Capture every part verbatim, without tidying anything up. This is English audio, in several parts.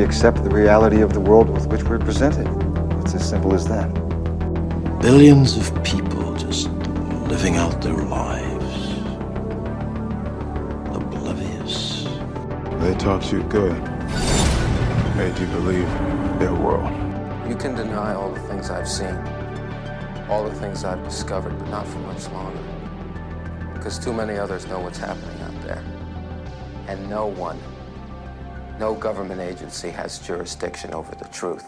we accept the reality of the world with which we're presented. It's as simple as that. Billions of people just living out their lives. Oblivious. They taught you good. Made you believe their world. You can deny all the things I've seen, all the things I've discovered, but not for much longer. Because too many others know what's happening out there. And no one, no government agency has jurisdiction over the truth.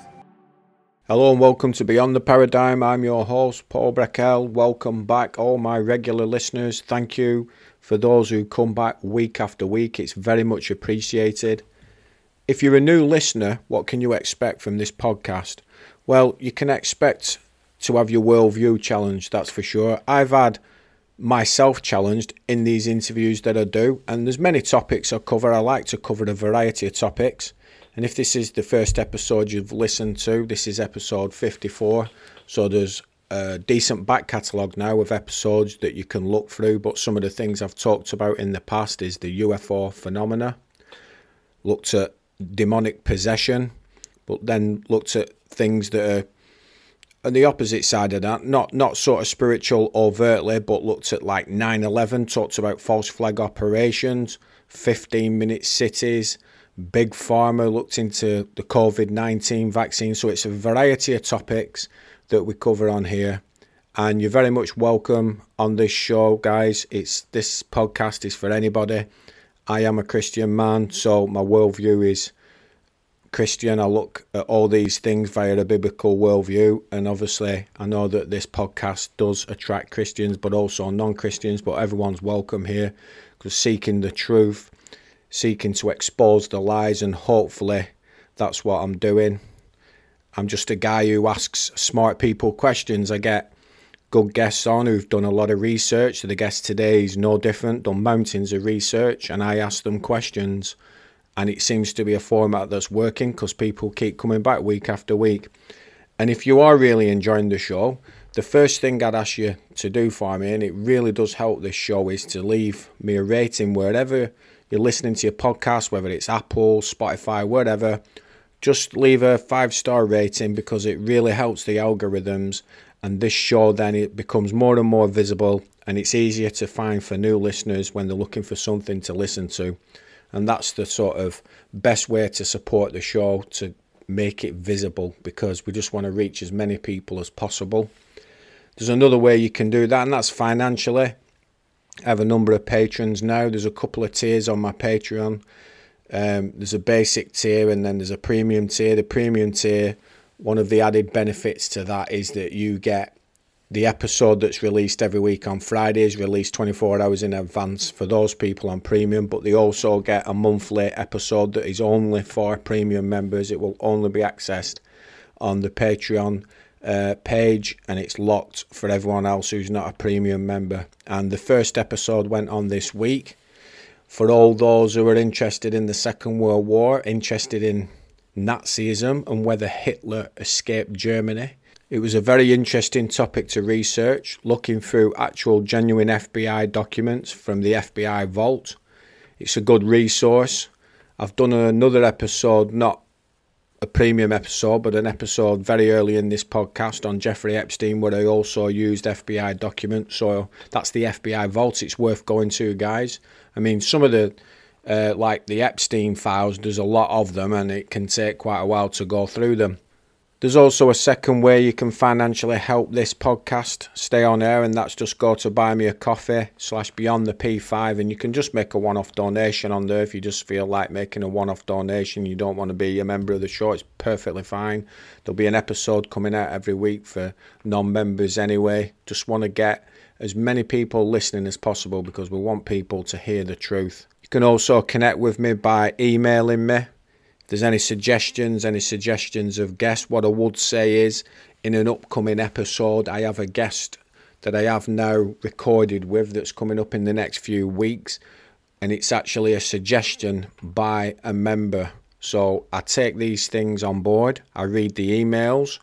Hello and welcome to Beyond the Paradigm. I'm your host, Paul Breckel. Welcome back, all my regular listeners. Thank you for those who come back week after week. It's very much appreciated. If you're a new listener, what can you expect from this podcast? Well, you can expect to have your worldview challenged, that's for sure. I've had myself challenged in these interviews that I do, and there's many topics I cover. I like to cover a variety of topics. And if this is the first episode you've listened to, this is episode fifty-four. So there's a decent back catalogue now of episodes that you can look through. But some of the things I've talked about in the past is the U F O phenomena. Looked at demonic possession. But then looked at things that are on the opposite side of that. Not, not sort of spiritual overtly, but looked at like nine eleven. Talked about false flag operations, fifteen minute cities. Big Pharma, looked into the covid nineteen vaccine. So it's a variety of topics that we cover on here. And you're very much welcome on this show, guys. It's this podcast is for anybody. I am a Christian man, so my worldview is Christian. I look at all these things via a biblical worldview. And obviously, I know that this podcast does attract Christians, but also non-Christians. But everyone's welcome here because seeking the truth, seeking to expose the lies, and hopefully that's what I'm doing. I'm just a guy who asks smart people questions. I get good guests on who've done a lot of research. The guest today is no different, done mountains of research, and I ask them questions. And it seems to be a format that's working because people keep coming back week after week. And if you are really enjoying the show, the first thing I'd ask you to do for me, and it really does help this show, is to leave me a rating wherever you're listening to your podcast, whether it's Apple, Spotify, whatever. Just leave a five-star rating because it really helps the algorithms, and this show then it becomes more and more visible, and it's easier to find for new listeners when they're looking for something to listen to. And that's the sort of best way to support the show, to make it visible, because we just want to reach as many people as possible. There's another way you can do that, and that's financially. I have a number of patrons now. There's a couple of tiers on my Patreon. Um, there's a basic tier and then there's a premium tier. The premium tier, one of the added benefits to that is that you get the episode that's released every week on Fridays, released twenty-four hours in advance for those people on premium, but they also get a monthly episode that is only for premium members. It will only be accessed on the Patreon Uh, page, and it's locked for everyone else who's not a premium member. And the first episode went on this week for all those who are interested in the Second World War, interested in Nazism and whether Hitler escaped Germany. It was a very interesting topic to research, looking through actual genuine F B I documents from the F B I vault. It's a good resource. I've done another episode, not a premium episode, but an episode very early in this podcast on Jeffrey Epstein, where I also used F B I documents. So that's the F B I vault. It's worth going to, guys. I mean, some of the, uh, like the Epstein files, there's a lot of them, and it can take quite a while to go through them. There's also a second way you can financially help this podcast stay on air, and that's just go to buy me a coffee slash beyond the P five, and you can just make a one-off donation on there if you just feel like making a one-off donation. You don't want to be a member of the show, it's perfectly fine. There'll be an episode coming out every week for non-members anyway. Just want to get as many people listening as possible because we want people to hear the truth. You can also connect with me by emailing me. If there's any suggestions, any suggestions of guests, what I would say is in an upcoming episode, I have a guest that I have now recorded with that's coming up in the next few weeks. And it's actually a suggestion by a member. So I take these things on board. I read the emails.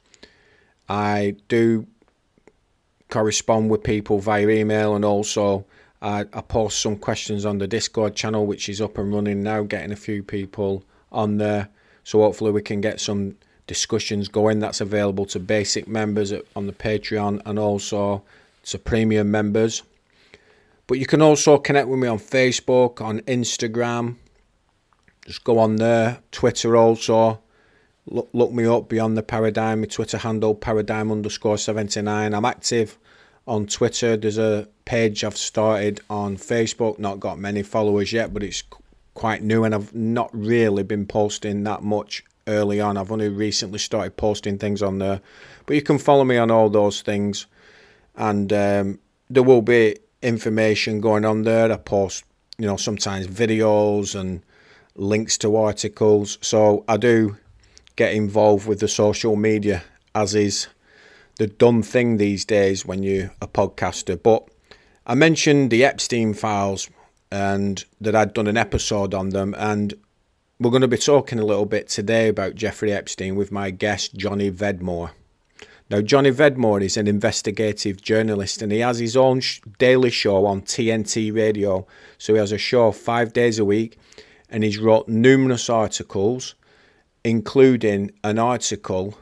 I do correspond with people via email, and also I, I post some questions on the Discord channel, which is up and running now, getting a few people on there So hopefully we can get some discussions going. That's available to basic members on the Patreon and also to premium members. But you can also connect with me on Facebook, on Instagram. Just go on there. Twitter also. Look, look me up, Beyond the Paradigm. My Twitter handle, paradigm underscore seventy-nine. I'm active on Twitter. There's a page I've started on Facebook. Not got many followers yet, but it's quite new, and I've not really been posting that much early on. I've only recently started posting things on there. But you can follow me on all those things, and um, there will be information going on there. I post, you know, sometimes videos and links to articles. So I do get involved with the social media, as is the done thing these days when you're a podcaster. But I mentioned the Epstein files and that I'd done an episode on them, and we're going to be talking a little bit today about Jeffrey Epstein with my guest Johnny Vedmore. Now, Johnny Vedmore is an investigative journalist, and he has his own sh- daily show on T N T Radio. So he has a show five days a week, and he's wrote numerous articles, including an article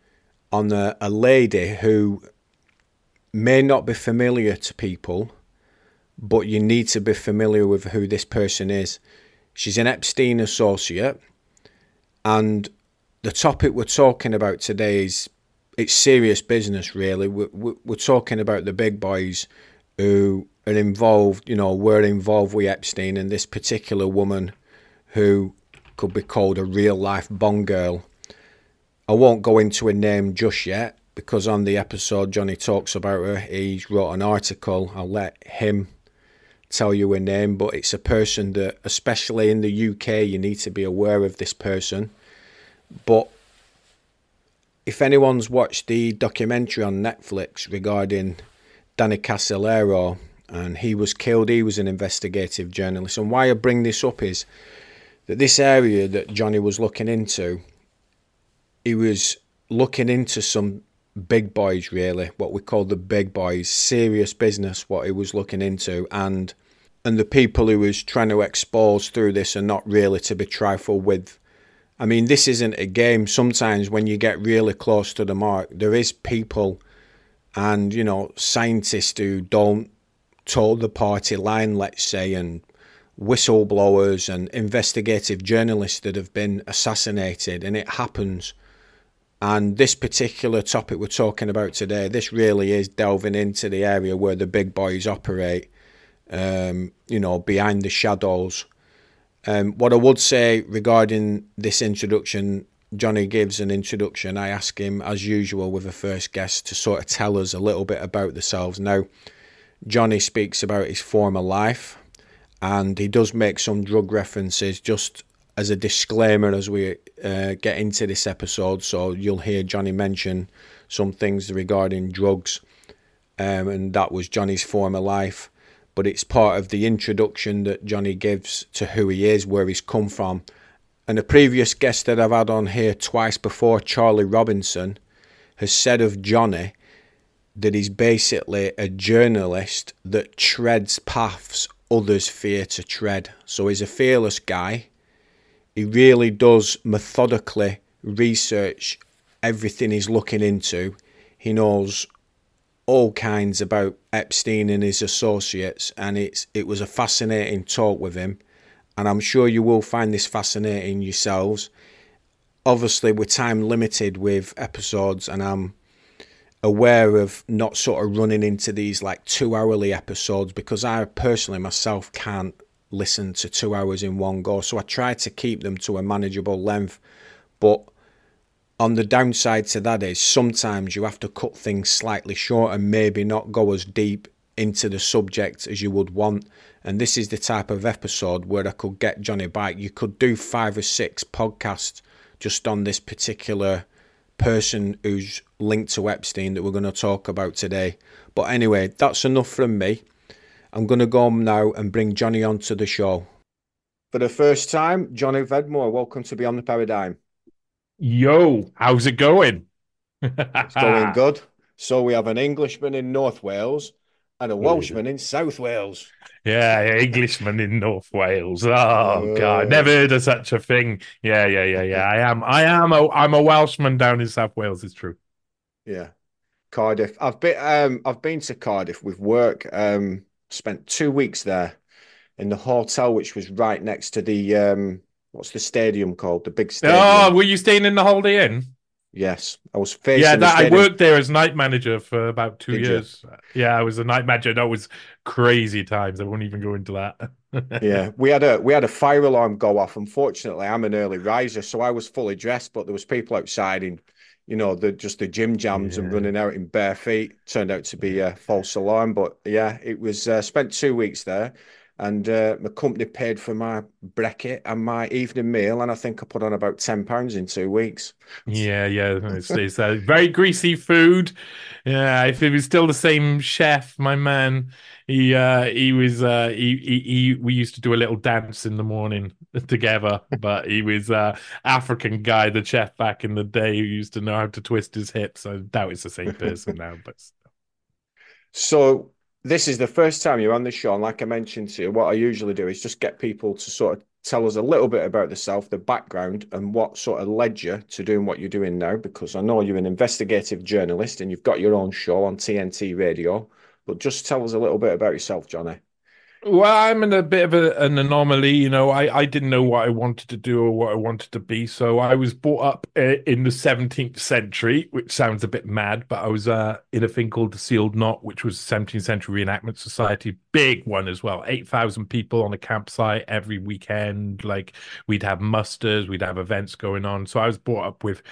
on a, a lady who may not be familiar to people, but you need to be familiar with who this person is. She's an Epstein associate, and the topic we're talking about today is, it's serious business, really. We're, we're talking about the big boys who are involved, you know, were involved with Epstein, and this particular woman who could be called a real-life Bond girl. I won't go into a name just yet, because on the episode Johnny talks about her. He wrote an article. I'll let him tell you a name, but it's a person that, especially in the U K, you need to be aware of this person. But if anyone's watched the documentary on Netflix regarding Danny Casolaro, and he was killed, he was an investigative journalist. And why I bring this up is that this area that Johnny was looking into, he was looking into some big boys, really, what we call the big boys, serious business, what he was looking into. And and the people he was trying to expose through this are not really to be trifled with. I mean, this isn't a game. Sometimes when you get really close to the mark, there is people and, you know, scientists who don't toe the party line, let's say, and whistleblowers and investigative journalists that have been assassinated, and it happens. And this particular topic we're talking about today, this really is delving into the area where the big boys operate, um, you know, behind the shadows. Um, what I would say regarding this introduction, Johnny gives an introduction. I ask him, as usual with a first guest, to sort of tell us a little bit about themselves. Now, Johnny speaks about his former life, and he does make some drug references, just as a disclaimer as we uh, get into this episode. So you'll hear Johnny mention some things regarding drugs, um, and that was Johnny's former life. But it's part of the introduction that Johnny gives to who he is, where he's come from. And a previous guest that I've had on here twice before, Charlie Robinson, has said of Johnny that he's basically a journalist that treads paths others fear to tread. So he's a fearless guy. He really does methodically research everything he's looking into. He knows all kinds about Epstein and his associates, and it's it was a fascinating talk with him, and I'm sure you will find this fascinating yourselves. Obviously, we're time limited with episodes, and I'm aware of not sort of running into these like two hourly episodes, because I personally myself can't listen to two hours in one go, so I try to keep them to a manageable length. But on the downside to that is sometimes you have to cut things slightly short and maybe not go as deep into the subject as you would want. And this is the type of episode where I could get Johnny back. You could do five or six podcasts just on this particular person who's linked to Epstein that we're going to talk about today. But anyway, that's enough from me. I'm going to go now and bring Johnny onto the show. For the first time, Johnny Vedmore, welcome to Beyond the Paradigm. Yo, how's it going? It's going good. So we have an Englishman in North Wales And a Welshman in South Wales. Yeah, Englishman in North Wales. Oh God, Uh, never heard of such a thing. Yeah, yeah, yeah, yeah. I am, I am a, I'm a Welshman down in South Wales. It's true. yeah. Cardiff. I've been um I've been to Cardiff with work. Um spent two weeks there in the hotel, which was right next to the um what's the stadium called? The big Oh, stadium. were you staying in the Holiday Inn? Yes. I was Yeah, facing the that I stadium. worked there as night manager for about two Did you? years. Yeah, I was a night manager. That was crazy times. I won't even go into that. Yeah. We had a we had a fire alarm go off. Unfortunately, I'm an early riser, so I was fully dressed, but there was people outside in, you know, the just the gym jams and Yeah. running out in bare feet. Turned out to be a false alarm. But yeah, it was uh, spent two weeks there. And uh, my company paid for my brekkie and my evening meal, and I think I put on about ten pounds in two weeks. Yeah, yeah, it's, it's uh, very greasy food. Yeah, if it was still the same chef, my man, he uh he was uh he, he he we used to do a little dance in the morning together, but he was uh African guy, the chef back in the day who used to know how to twist his hips. I doubt it's the same person now, but So this is the first time you're on the show, and like I mentioned to you, what I usually do is just get people to sort of tell us a little bit about themselves, the background, and what sort of led you to doing what you're doing now. Because I know you're an investigative journalist and you've got your own show on T N T Radio. But just tell us a little bit about yourself, Johnny. well, I'm in a bit of a, an anomaly, you know. I, I didn't know what I wanted to do or what I wanted to be, so I was brought up uh, in the seventeenth century, which sounds a bit mad, but I was uh, in a thing called the Sealed Knot, which was a seventeenth century reenactment society, big one as well, eight thousand people on a campsite every weekend. Like we'd have musters, we'd have events going on. So I was brought up with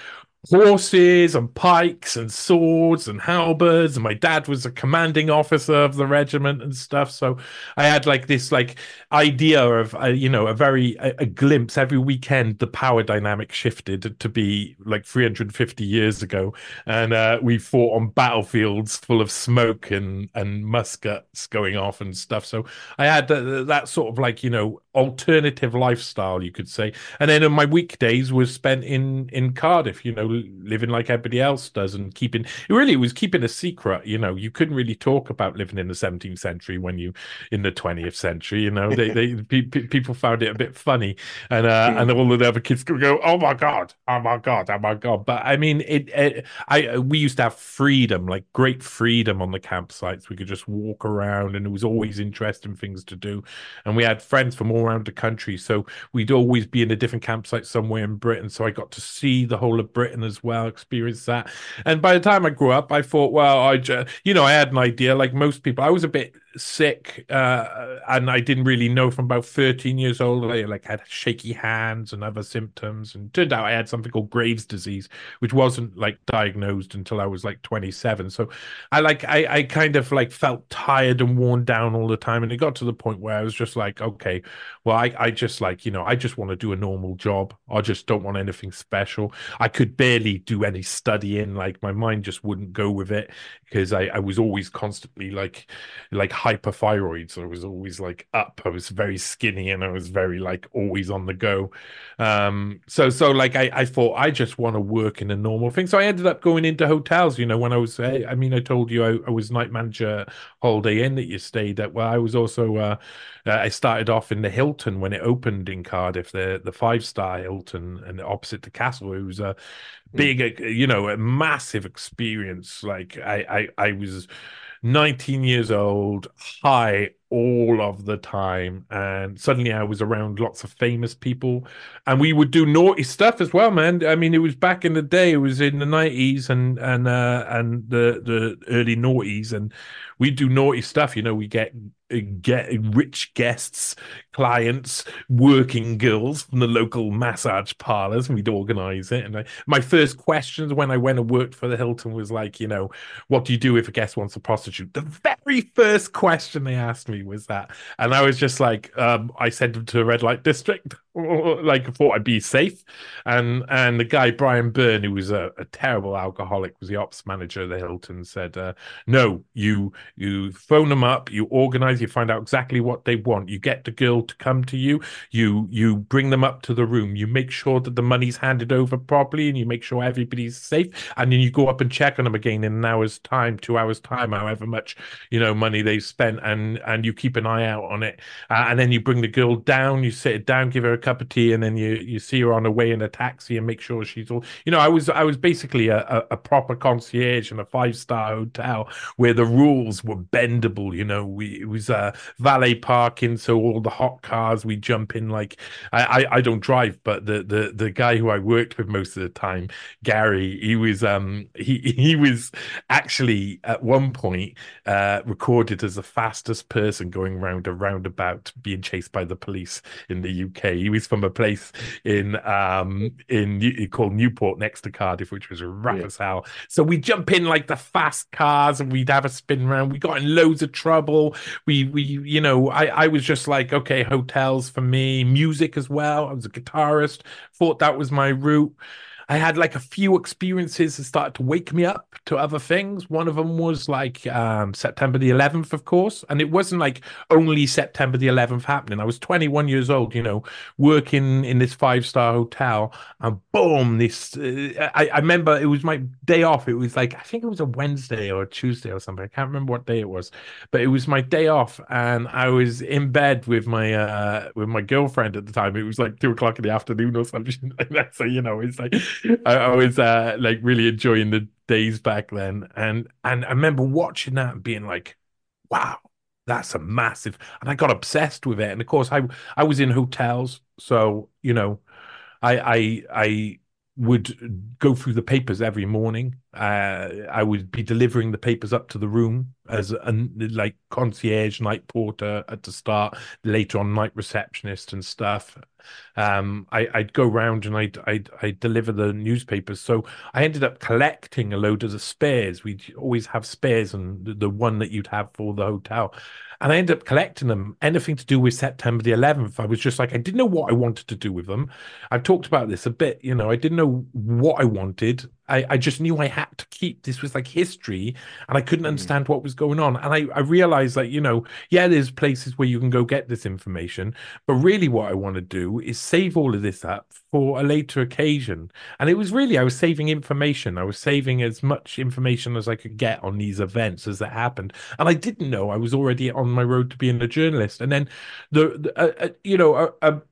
horses and pikes and swords and halberds, and my dad was a commanding officer of the regiment and stuff. So I had like this like idea of uh, you know a very a, a glimpse every weekend. The power dynamic shifted to be like three hundred fifty years ago, and uh, we fought on battlefields full of smoke and and muskets going off and stuff. So I had uh, that sort of like you know alternative lifestyle, you could say. And then on my weekdays was spent in in Cardiff, you know, living like everybody else does and keeping it really was keeping a secret. You know, you couldn't really talk about living in the seventeenth century when you in the twentieth century. You know, they they pe- pe- people found it a bit funny, and uh, and all of the other kids could go, "Oh my god, oh my god, oh my god." But I mean, it, it I we used to have freedom, like great freedom on the campsites. We could just walk around, and it was always interesting things to do. And we had friends from all around the country, so we'd always be in a different campsite somewhere in Britain. So I got to see the whole of Britain as well, experience that. And by the time I grew up, I thought, well, I just, you know, I had an idea like most people. I was a bit sick, uh, and I didn't really know from about thirteen years old. I like had shaky hands and other symptoms, and turned out I had something called Graves' disease, which wasn't like diagnosed until I was like twenty-seven. So I like I, I kind of like felt tired and worn down all the time, and it got to the point where I was just like, okay, well, I, I just like, you know, I just want to do a normal job. I just don't want anything special. I could barely do any studying. Like my mind just wouldn't go with it because I, I was always constantly like, like hyperthyroid. So I was always like up. I was very skinny and I was very like always on the go. Um, so, so like I, I thought I just want to work in a normal thing. So I ended up going into hotels, you know, when I was, I, I mean, I told you I, I was night manager at Holiday Inn that you stayed at. Well, I was also, uh, uh, I started off in the Hilton when it opened in Cardiff, the the five star Hilton, and opposite the castle. It was a big, you know, a massive experience. Like I, I, I was nineteen years old, high all of the time, and suddenly I was around lots of famous people, and we would do naughty stuff as well, man. I mean, it was back in the day; it was in the nineties and and uh, and the the early noughties, and we do naughty stuff. You know, we get get rich guests, clients, working girls from the local massage parlors, and we'd organize it. And I, my first questions when I went and worked for the Hilton was like, you know, what do you do if a guest wants a prostitute? The very first question they asked me story was that. And I was just like, um, I sent him to a red light district, like I thought I'd be safe. And and the guy, Brian Byrne, who was a, a terrible alcoholic, was the ops manager of the Hilton, said, uh, no, you you phone them up, you organize, you find out exactly what they want. You get the girl to come to you, you you bring them up to the room, you make sure that the money's handed over properly, and you make sure everybody's safe. And then you go up and check on them again in an hour's time, two hours time, however much, you know, money they've spent, and and you keep an eye out on it. Uh, and then you bring the girl down, you sit her down, give her a cup of tea, and then you you see her on her way in a taxi and make sure she's all, you know, I was I was basically a, a, a proper concierge in a five-star hotel where the rules were bendable. You know, we it was uh, valet parking, so all the hot cars we jump in. Like I, I I don't drive, but the the the guy who I worked with most of the time, Gary, he was um he he was actually at one point uh recorded as the fastest person going round a roundabout being chased by the police in the U K. He was from a place in um in called Newport next to Cardiff, which was rough yeah. as hell. So we jump in like the fast cars and we'd have a spin around. We got in loads of trouble. We we you know I I was just like, okay, hotels for me, music as well. I was a guitarist, thought that was my route. I had like a few experiences that started to wake me up to other things. One of them was like um, September the eleventh, of course. And it wasn't like only September the eleventh happening. I was twenty-one years old, you know, working in this five-star hotel. And boom, this, uh, I, I remember it was my day off. It was like, I think it was a Wednesday or a Tuesday or something. I can't remember what day it was, but it was my day off. And I was in bed with my, uh, with my girlfriend at the time. It was like two o'clock in the afternoon or something like that. So, you know, it's like, I, I was uh, like really enjoying the days back then, and and I remember watching that and being like, "Wow, that's a massive." And I got obsessed with it. And of course, I I was in hotels, so you know, I I I would go through the papers every morning. Uh, I would be delivering the papers up to the room as a like concierge, night porter at the start, later on night receptionist and stuff. Um, I, I'd go around and I'd, I'd I'd deliver the newspapers. So I ended up collecting a load of the spares. We'd always have spares, and the, the one that you'd have for the hotel. And I ended up collecting them, anything to do with September the eleventh. I was just like, I didn't know what I wanted to do with them. I've talked about this a bit, you know, I didn't know what I wanted. I, I just knew I had to keep, this was like history, and I couldn't understand what was going on. And I, I realized that, you know, yeah, there's places where you can go get this information, but really what I want to do is save all of this up for a later occasion. And it was really, I was saving information. I was saving as much information as I could get on these events as that happened. And I didn't know I was already on my road to being a journalist. And then the, the uh, uh, you know, a, a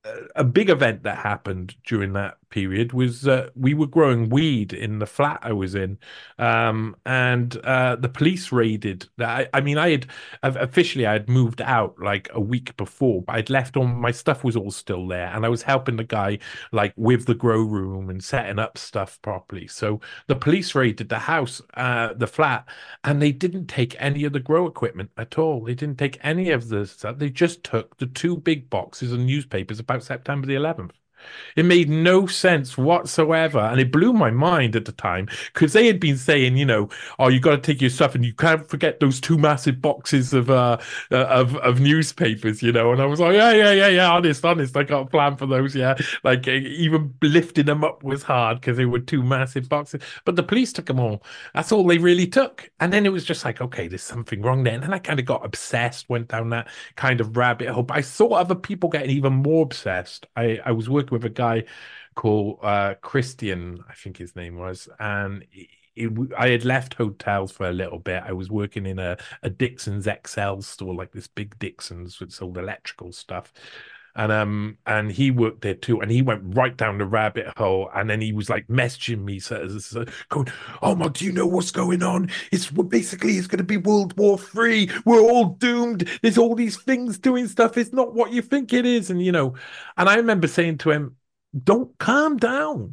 a big event that happened during that period was uh, we were growing weed in the flat I was in, um, and uh, the police raided. I, I mean, I had officially I had moved out like a week before, but I'd left all my stuff was all still there, and I was helping the guy like with the grow room and setting up stuff properly. So the police raided the house, uh, the flat, and they didn't take any of the grow equipment at all. They didn't take any of the stuff. They just took the two big boxes of newspapers about September the eleventh. It made no sense whatsoever, and it blew my mind at the time, because they had been saying, you know, oh, you got to take your stuff, and you can't forget those two massive boxes of uh, uh of of newspapers, you know. And I was like, yeah, yeah, yeah, yeah, honest, honest, I got a plan for those, yeah. Like even lifting them up was hard because they were two massive boxes. But the police took them all. That's all they really took. And then it was just like, okay, there's something wrong there. And then I kind of got obsessed, went down that kind of rabbit hole. But I saw other people getting even more obsessed. I I was working with a guy called uh, Christian, I think his name was, and it, it, I had left hotels for a little bit. I was working in a, a Dixon's X L store, like this big Dixon's, which sold electrical stuff. And um and he worked there too, and he went right down the rabbit hole, and then he was like messaging me, so, so going, "Oh my, do you know what's going on? It's basically it's going to be World War Three. We're all doomed. There's all these things doing stuff. It's not what you think it is." And you know, and I remember saying to him, "Don't calm down.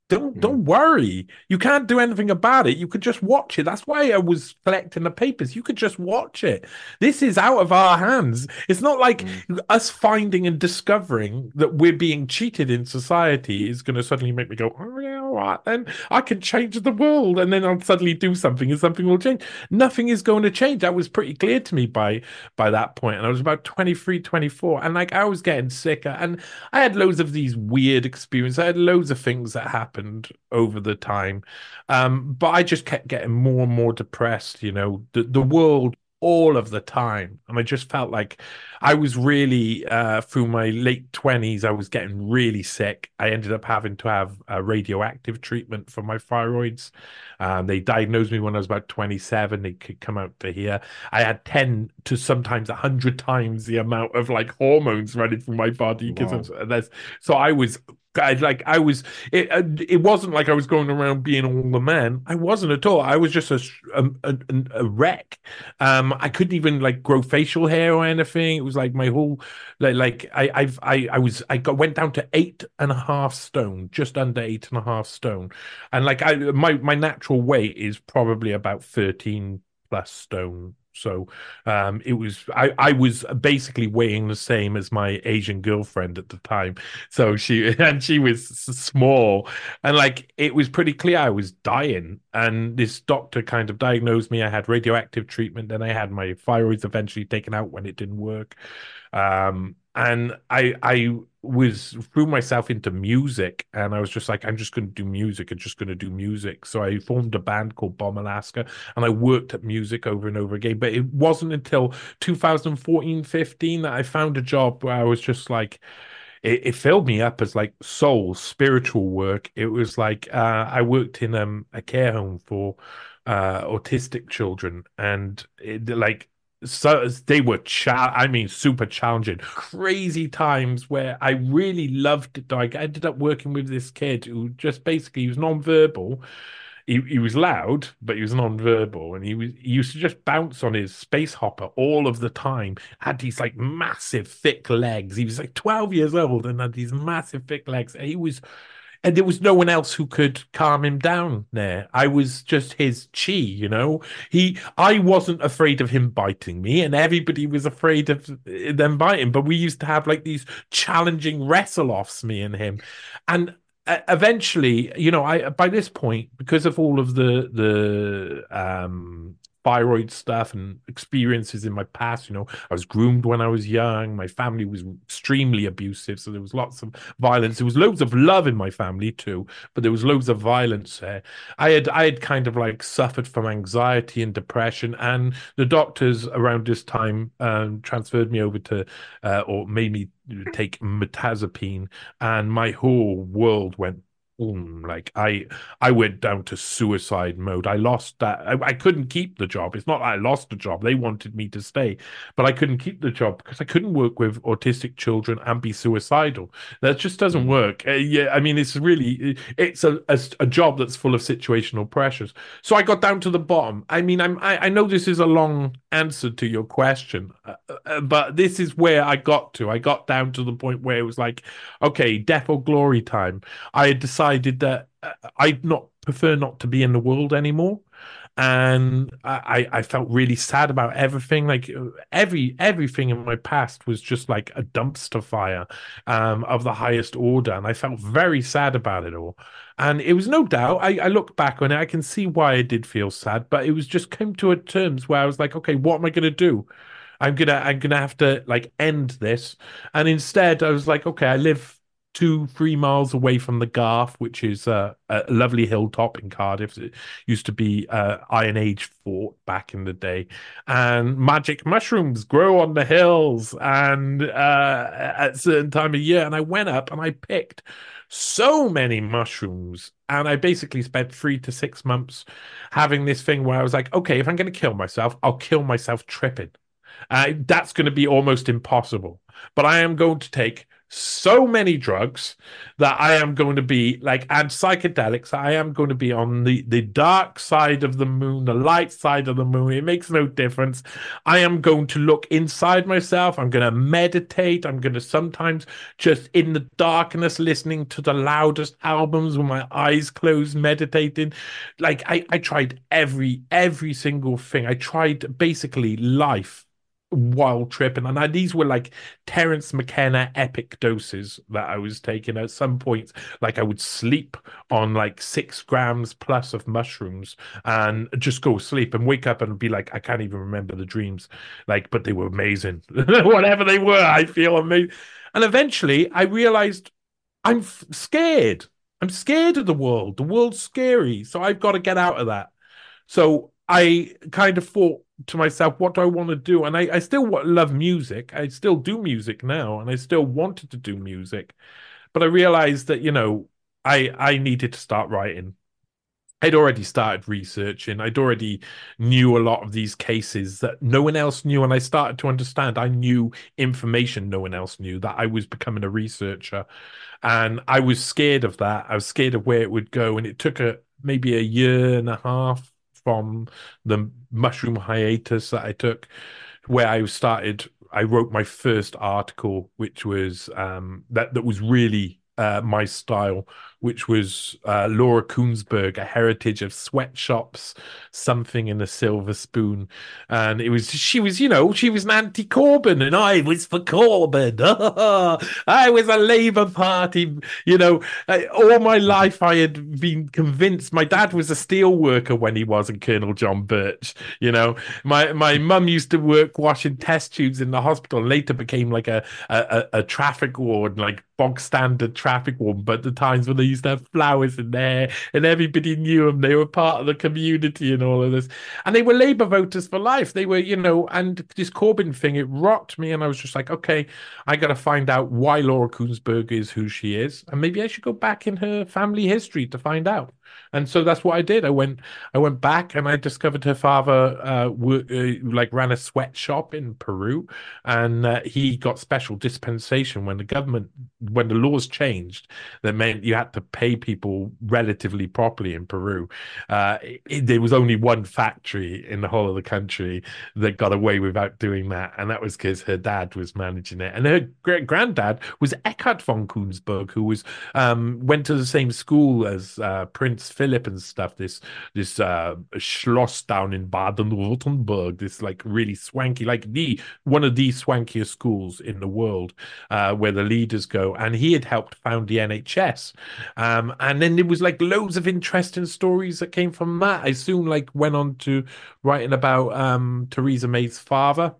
Don't don't worry. You can't do anything about it. You could just watch it. That's why I was collecting the papers. You could just watch it. This is out of our hands. It's not like mm. us finding and discovering that we're being cheated in society is going to suddenly make me go, oh, yeah, all right, then I can change the world. And then I'll suddenly do something and something will change. Nothing is going to change. That was pretty clear to me by by that point. And I was about twenty-three, twenty-four. And like I was getting sicker. And I had loads of these weird experiences. I had loads of things that happened over the time, um but I just kept getting more and more depressed, you know, the, the world all of the time. And I just felt like I was really uh through my late twenties, I was getting really sick. I ended up having to have a radioactive treatment for my thyroids. Um, they diagnosed me when I was about twenty-seven. They could come out to here. I had ten to sometimes a hundred times the amount of like hormones running through my body because wow. of so I was I like I was it it wasn't like I was going around being all the man. I wasn't at all. I was just a a, a wreck. Um, I couldn't even like grow facial hair or anything. It was like my whole like like I I've I I was I got went down to eight and a half stone, just under eight and a half stone, and like I my my natural weight is probably about thirteen plus stone. So um, it was I, I was basically weighing the same as my Asian girlfriend at the time. So she and she was small, and like it was pretty clear I was dying. And this doctor kind of diagnosed me. I had radioactive treatment, then I had my thyroids eventually taken out when it didn't work. Um, and I I was threw myself into music, and I was just like, I'm just going to do music. I'm just going to do music. So I formed a band called Bomb Alaska, and I worked at music over and over again. But it wasn't until two thousand fourteen, fifteen that I found a job where I was just like, it, it filled me up as like soul, spiritual work. It was like uh, I worked in um, a care home for uh, autistic children, and it, like. So they were, cha- I mean, super challenging, crazy times where I really loved it. Like I ended up working with this kid who just basically he was non-verbal. He he was loud, but he was non-verbal, and he was he used to just bounce on his space hopper all of the time. Had these like massive thick legs. He was like twelve years old and had these massive thick legs. And he was. And there was no one else who could calm him down there. I was just his chi, you know. He, I wasn't afraid of him biting me, and everybody was afraid of them biting. But we used to have like these challenging wrestle-offs, me and him. And uh, eventually, you know, I by this point, because of all of the the um thyroid stuff and experiences in my past, you know, I was groomed when I was young. My family was extremely abusive, so there was lots of violence. There was loads of love in my family too, but there was loads of violence there. I had I had kind of like suffered from anxiety and depression, and the doctors around this time um, transferred me over to uh, or made me take mirtazapine, and my whole world went boom. Like I I went down to suicide mode. I lost that. I, I couldn't keep the job. It's not that I lost the job. They wanted me to stay, but I couldn't keep the job because I couldn't work with autistic children and be suicidal. That just doesn't work. Uh, yeah, I mean, it's really, it's a, a, a job that's full of situational pressures. So I got down to the bottom. I mean, I'm, I, I know this is a long answer to your question, uh, uh, but this is where I got to. I got down to the point where it was like, okay, death or glory time. I had decided that I'd not prefer not to be in the world anymore, and I, I felt really sad about everything. Like every everything in my past was just like a dumpster fire um, of the highest order, and I felt very sad about it all. And it was no doubt. I, I look back on it, I can see why I did feel sad, but it was just came to a terms where I was like, okay, what am I going to do? I'm gonna I'm gonna have to like end this, and instead I was like, okay, I live two, three miles away from the Garth, which is uh, a lovely hilltop in Cardiff. It used to be uh, Iron Age fort back in the day. And magic mushrooms grow on the hills and uh, at a certain time of year. And I went up and I picked so many mushrooms. And I basically spent three to six months having this thing where I was like, okay, if I'm going to kill myself, I'll kill myself tripping. Uh, that's going to be almost impossible. But I am going to take so many drugs that I am going to be like, and psychedelics. I am going to be on the, the dark side of the moon, the light side of the moon. It makes no difference. I am going to look inside myself. I'm going to meditate. I'm going to sometimes just in the darkness, listening to the loudest albums with my eyes closed, meditating. Like I, I tried every, every single thing. I tried basically life while tripping, and I, these were like Terence McKenna epic doses that I was taking at some points. Like I would sleep on like six grams plus of mushrooms and just go sleep and wake up and be like, I can't even remember the dreams, like, but they were amazing. Whatever they were, I feel amazing. And eventually I realized I'm f- scared. I'm scared of the world. The world's scary, so I've got to get out of that. So I kind of thought to myself, what do I want to do? And I, I still love music. I still do music now, and I still wanted to do music. But I realized that, you know, I I needed to start writing. I'd already started researching. I'd already knew a lot of these cases that no one else knew. And I started to understand I knew information no one else knew, that I was becoming a researcher. And I was scared of that. I was scared of where it would go. And it took a maybe a year and a half from the mushroom hiatus that I took, where I started, I wrote my first article, which was um, that that was really uh, my style, which was uh, Laura Koonsberg, A Heritage of Sweatshops, Something in a Silver Spoon. And it was, she was, you know, she was an anti-Corbyn, and I was for Corbyn. I was a Labour Party, you know. I, all my life I had been convinced. My dad was a steel worker when he wasn't Colonel John Birch, you know. My my mum used to work washing test tubes in the hospital, and later became like a, a, a traffic warden, like bog standard traffic warden, but the times when they used to have flowers in there and everybody knew them, they were part of the community and all of this, and they were Labour voters for life. They were, you know, and this Corbyn thing, it rocked me, and I was just like, okay, I got to find out why Laura Koonsberg is who she is, and maybe I should go back in her family history to find out. And so that's what I did. I went, I went back, and I discovered her father, uh, w- uh like ran a sweatshop in Peru, and uh, he got special dispensation when the government, when the laws changed, that meant you had to pay people relatively properly in Peru. Uh, it, there was only one factory in the whole of the country that got away without doing that, and that was because her dad was managing it, and her great granddad was Eckhard von Koonsberg, who was um, went to the same school as uh, Prince Philip and stuff. This this uh, Schloss down in Baden-Württemberg, this like really swanky, like the one of the swankiest schools in the world, uh, where the leaders go. And he had helped found the N H S. Um, and then there was like loads of interesting stories that came from that. I soon like went on to writing about um, Theresa May's father.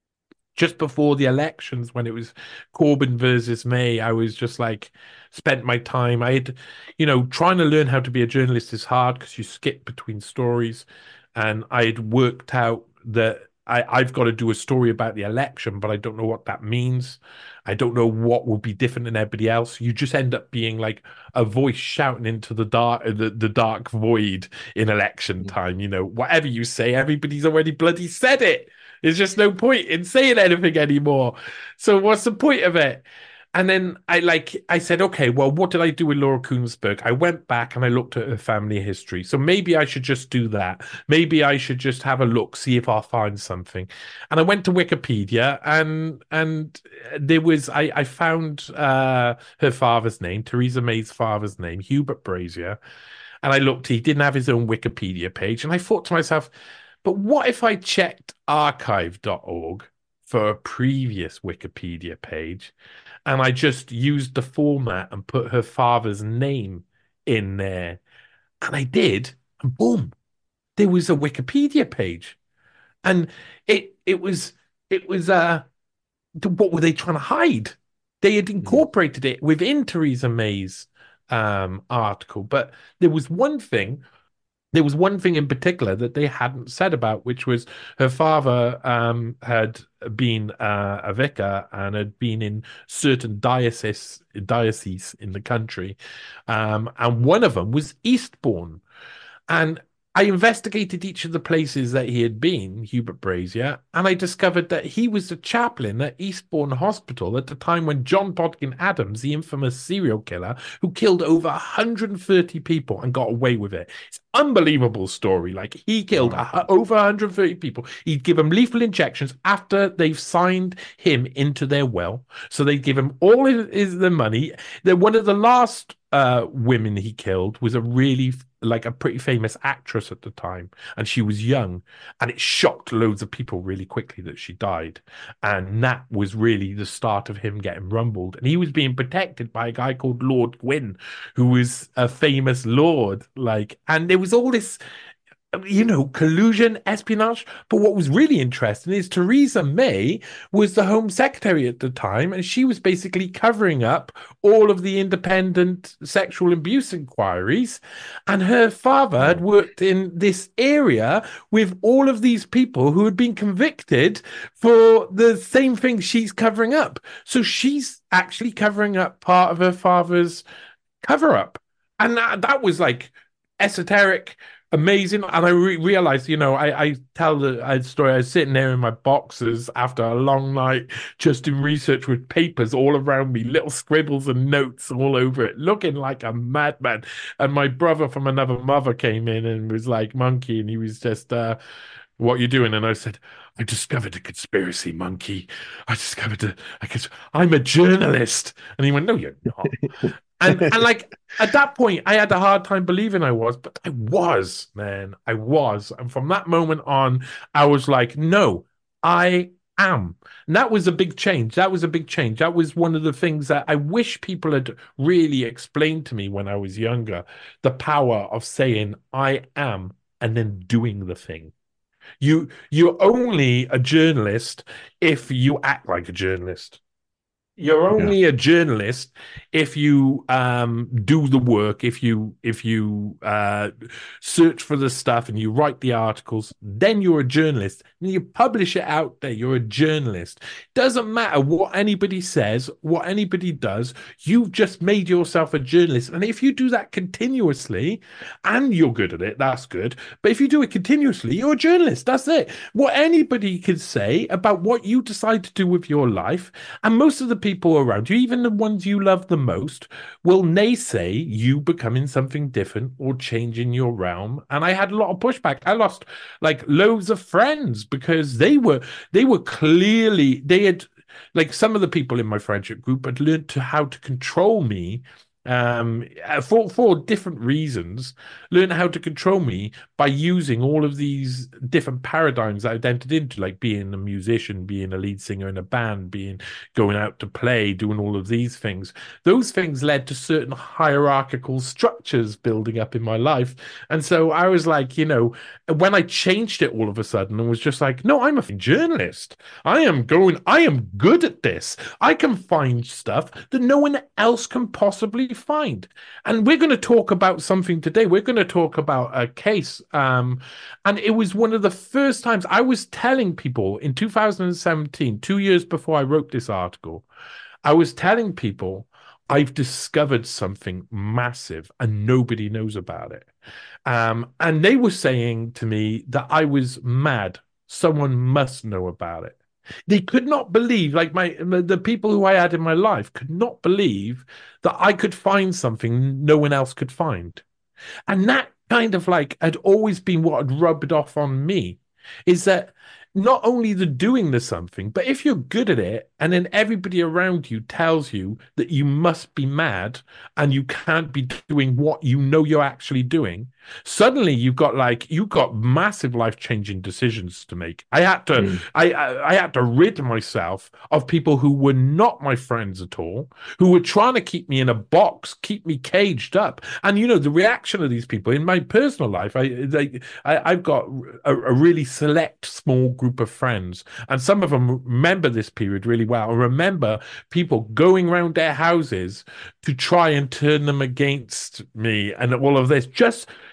Just before the elections, when it was Corbyn versus May, I was just like, spent my time. I had, you know, trying to learn how to be a journalist is hard because you skip between stories. And I had worked out that I, I've got to do a story about the election, but I don't know what that means. I don't know what will be different than everybody else. You just end up being like a voice shouting into the dark, the, the dark void in election time. You know, whatever you say, everybody's already bloody said it. There's just no point in saying anything anymore. So what's the point of it? And then I like I said, okay, well, what did I do with Laura Koonsberg? I went back and I looked at her family history. So maybe I should just do that. Maybe I should just have a look, see if I'll find something. And I went to Wikipedia, and and there was I, I found uh, her father's name, Theresa May's father's name, Hubert Brazier. And I looked, he didn't have his own Wikipedia page. And I thought to myself, but what if I checked archive dot org for a previous Wikipedia page, and I just used the format and put her father's name in there? And I did, and boom, there was a Wikipedia page. And it it was it was uh what were they trying to hide? They had incorporated it within Theresa May's um article, but there was one thing There was one thing in particular that they hadn't said about, which was her father um, had been uh, a vicar and had been in certain dioceses, dioceses in the country. Um, and one of them was Eastbourne. And I investigated each of the places that he had been, Hubert Brazier, and I discovered that he was the chaplain at Eastbourne Hospital at the time when John Bodkin Adams, the infamous serial killer, who killed over one hundred thirty people and got away with it. It's an unbelievable story. Like, he killed Wow. a, over one hundred thirty people. He'd give them lethal injections after they've signed him into their will. So they'd give him all his, his the money. Then one of the last uh, women he killed was a really like a pretty famous actress at the time, and she was young, and it shocked loads of people really quickly that she died, and that was really the start of him getting rumbled. And he was being protected by a guy called Lord Gwyn, who was a famous lord, like, and there was all this, you know, collusion, espionage. But what was really interesting is Theresa May was the Home Secretary at the time, and she was basically covering up all of the independent sexual abuse inquiries. And her father had worked in this area with all of these people who had been convicted for the same thing she's covering up. So she's actually covering up part of her father's cover up. And that, that was like esoteric, amazing. And I re- realized, you know, I, I tell the I story. I was sitting there in my boxers after a long night, just in research with papers all around me, little scribbles and notes all over it, looking like a madman. And my brother from another mother came in and was like, Monkey, and he was just, uh, what are you doing? And I said, I discovered a conspiracy, Monkey. I discovered a, I guess I'm a journalist. And he went, no, you're not. And, and like, at that point, I had a hard time believing I was, but I was, man. I was. And from that moment on, I was like, no, I am. And that was a big change. That was a big change. That was one of the things that I wish people had really explained to me when I was younger. The power of saying, I am, and then doing the thing. You, you're only a journalist if you act like a journalist. You're only yeah. a journalist if you um, do the work, if you if you uh, search for the stuff and you write the articles, then you're a journalist. And you publish it out there, you're a journalist. Doesn't matter what anybody says, what anybody does, you've just made yourself a journalist. And if you do that continuously, and you're good at it, that's good. But if you do it continuously, you're a journalist. That's it. What anybody can say about what you decide to do with your life, and most of the people around you, even the ones you love the most, will naysay you becoming something different or changing your realm. And I had a lot of pushback. I lost like loads of friends because they were they were clearly they had like some of the people in my friendship group had learned to how to control me um for for different reasons, learn how to control me by using all of these different paradigms that I'd entered into, like being a musician, being a lead singer in a band, being going out to play, doing all of these things. Those things led to certain hierarchical structures building up in my life. And so I was like, you know, when I changed it all of a sudden and was just like, no, I'm a journalist. I am going, I am good at this. I can find stuff that no one else can possibly find. And we're going to talk about something today. We're going to talk about a case. Um, and it was one of the first times I was telling people in two thousand seventeen, two years before I wrote this article, I was telling people I've discovered something massive and nobody knows about it. Um, and they were saying to me that I was mad. Someone must know about it. They could not believe, like my the people who I had in my life could not believe that I could find something no one else could find. And that kind of like had always been what had rubbed off on me, is that not only the doing the something, but if you're good at it and then everybody around you tells you that you must be mad and you can't be doing what you know you're actually doing, suddenly you've got like you've got massive life-changing decisions to make. I had to mm. I, I I had to rid myself of people who were not my friends at all, who were trying to keep me in a box, keep me caged up. And you know, the reaction of these people in my personal life, I they I, I've got a, a really select small group of friends, and some of them remember this period really well. I remember people going around their houses to try and turn them against me and all of this. Just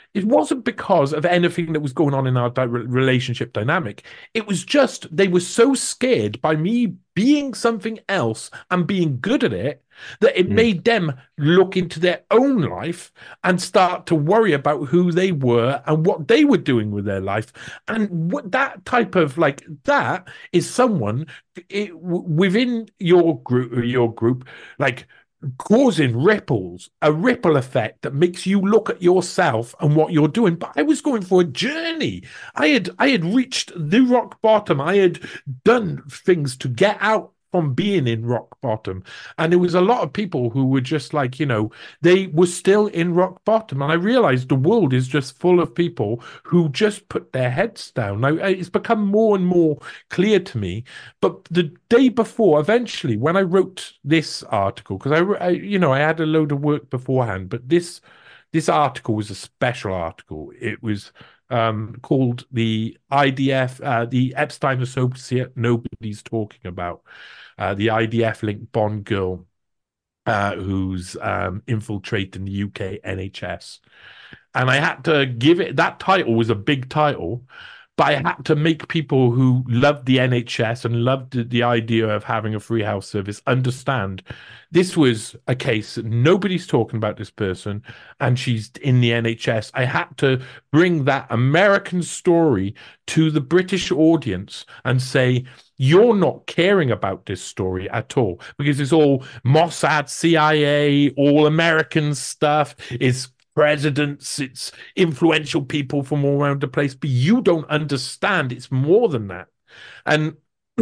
it wasn't because of anything that was going on in our di- relationship dynamic. It was just they were so scared by me being something else and being good at it that it mm. made them look into their own life and start to worry about who they were and what they were doing with their life. And what that type of like that is someone it, within your group, your group, like causing ripples, a ripple effect that makes you look at yourself and what you're doing. But I was going for a journey. I had I had reached the rock bottom. I had done things to get out from being in rock bottom. And there was a lot of people who were just like, you know, they were still in rock bottom. And I realized the world is just full of people who just put their heads down. Now, it's become more and more clear to me. But the day before, eventually, when I wrote this article, because I, I, you know, I had a load of work beforehand, but this, this article was a special article. It was um, called the I D F, uh, the Epstein Associate Nobody's Talking About. Uh, the I D F-linked Bond girl uh, who's um, infiltrating the U K N H S. And I had to give it, that title was a big title, but I had to make people who loved the N H S and loved the, the idea of having a free health service understand this was a case that nobody's talking about this person and she's in the N H S. I had to bring that American story to the British audience and say, you're not caring about this story at all because it's all Mossad, C I A, all American stuff. It's presidents, it's influential people from all around the place, but you don't understand. It's more than that. And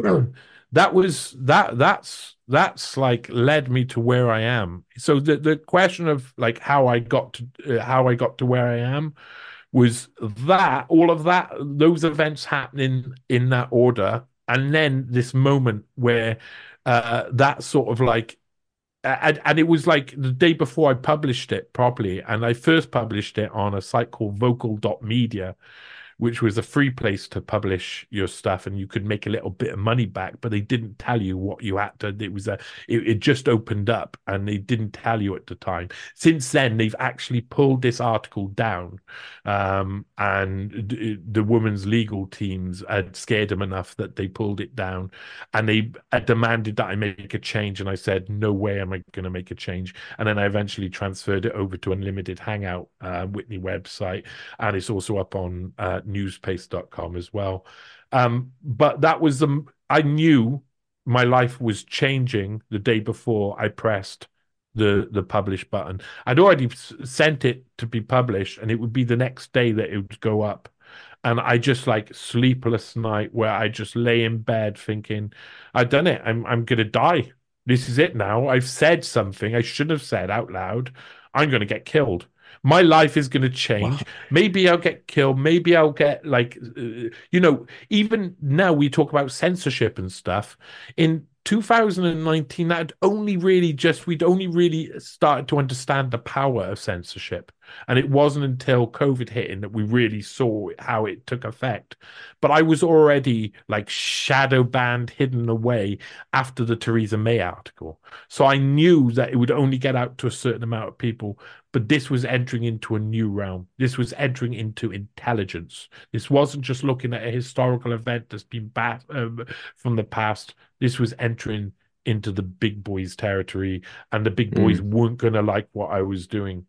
that was that that's that's like led me to where I am. So the the question of like how I got to uh, how I got to where I am was that all of that those events happening in that order. And then this moment where uh, that sort of like, and, and it was like the day before I published it properly. And I first published it on a site called vocal dot media, which was a free place to publish your stuff and you could make a little bit of money back, but they didn't tell you what you had to. It was a, it, it just opened up and they didn't tell you at the time. Since then, they've actually pulled this article down, um, and the, the women's legal teams had scared them enough that they pulled it down, and they had demanded that I make a change. And I said, no way am I going to make a change. And then I eventually transferred it over to Unlimited Hangout, uh, Whitney website, and it's also up on uh, newspace dot com as well. Um, but that was the, I knew my life was changing the day before I pressed the, the publish button. I'd already sent it to be published and it would be the next day that it would go up. And I just like sleepless night where I just lay in bed thinking, I've done it. I'm, I'm going to die. This is it now. I've said something I shouldn't have said out loud. I'm going to get killed. My life is going to change. Wow. Maybe I'll get killed. Maybe I'll get like, uh, you know, even now we talk about censorship and stuff. In two thousand nineteen, that only really just, we'd only really started to understand the power of censorship. And it wasn't until COVID hit in that we really saw how it took effect. But I was already like shadow banned, hidden away after the Theresa May article. So I knew that it would only get out to a certain amount of people. But this was entering into a new realm. This was entering into intelligence. This wasn't just looking at a historical event that's been back um, from the past. This was entering into the big boys territory, and the big boys mm. weren't going to like what I was doing.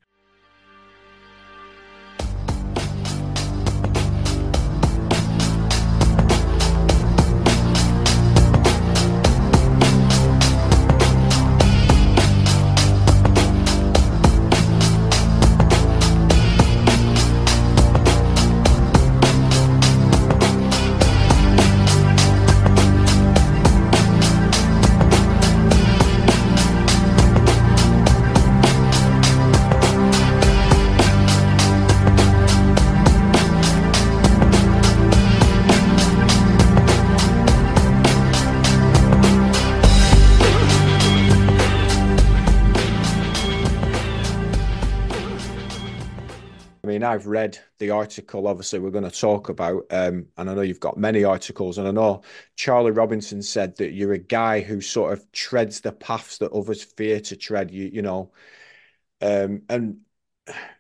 I've read the article, obviously, we're going to talk about, um, and I know you've got many articles, and I know Charlie Robinson said that you're a guy who sort of treads the paths that others fear to tread, you, you know, um, and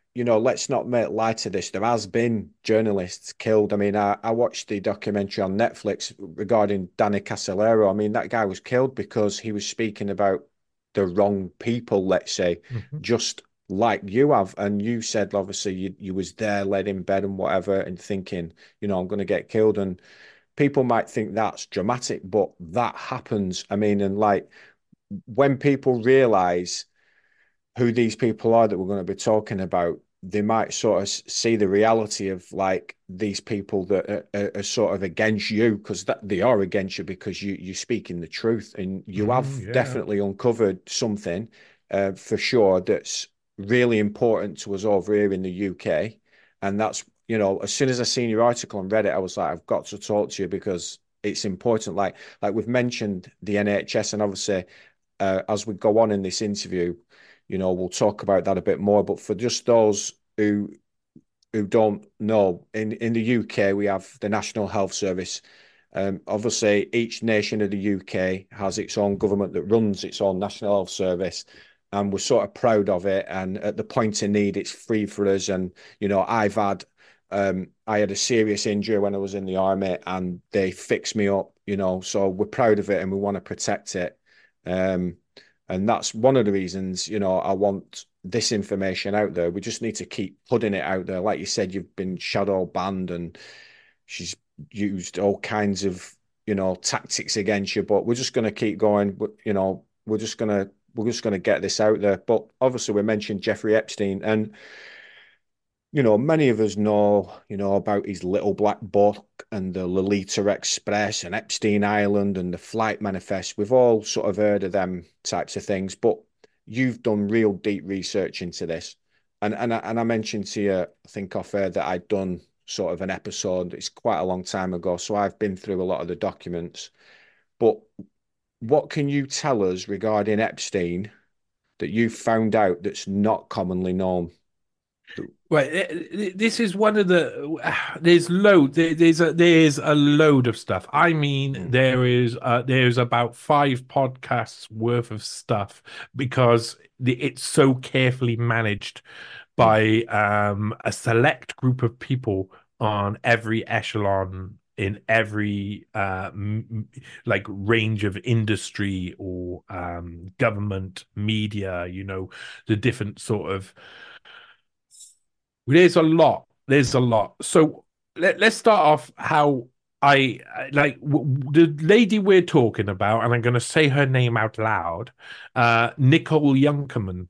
you know, let's not make light of this. There has been journalists killed. I mean, I, I watched the documentary on Netflix regarding Danny Casolaro. I mean, that guy was killed because he was speaking about the wrong people, let's say, Mm-hmm. just like you have. And you said, obviously, you, you was there, led in bed and whatever, and thinking, you know, I'm going to get killed. And people might think that's dramatic, but that happens. I mean, and like when people realize who these people are that we're going to be talking about, they might sort of see the reality of like these people that are, are, are sort of against you, because that they are against you because you you speaking the truth, and you Mm, have yeah. definitely uncovered something uh, for sure that's really important to us over here in the U K. And that's, you know, as soon as I seen your article and read it, I was like, I've got to talk to you because it's important. Like like we've mentioned the N H S, and obviously uh, as we go on in this interview, you know, we'll talk about that a bit more. But for just those who who don't know, in in the U K we have the National Health Service. Um, obviously, each nation of the U K has its own government that runs its own National Health Service, and we're sort of proud of it. And at the point of need, it's free for us. And you know, I've had um, I had a serious injury when I was in the army, and they fixed me up. You know, so we're proud of it, and we want to protect it. Um, and that's one of the reasons, you know, I want this information out there. We just need to keep putting it out there. Like you said, you've been shadow banned and she's used all kinds of, you know, tactics against you, but we're just going to keep going. You know, we're just going to, we're just going to get this out there. But obviously we mentioned Jeffrey Epstein, and you know, many of us know, you know, about his Little Black Book and the Lolita Express and Epstein Island and the Flight Manifest. We've all sort of heard of them types of things, but you've done real deep research into this. And and I, and I mentioned to you, I think off air, that I'd done sort of an episode. It's quite a long time ago, so I've been through a lot of the documents. But what can you tell us regarding Epstein that you found out that's not commonly known? Well, this is one of the. There's load. There's a there's a load of stuff. I mean, Mm. there is uh, there's about five podcasts worth of stuff because the, it's so carefully managed by um, a select group of people on every echelon in every uh, m- like range of industry or um, government, media. You know, the different sort of. There's a lot. There's a lot. So let, let's start off how I like w- the lady we're talking about, and I'm going to say her name out loud, uh, Nicole Youngkerman.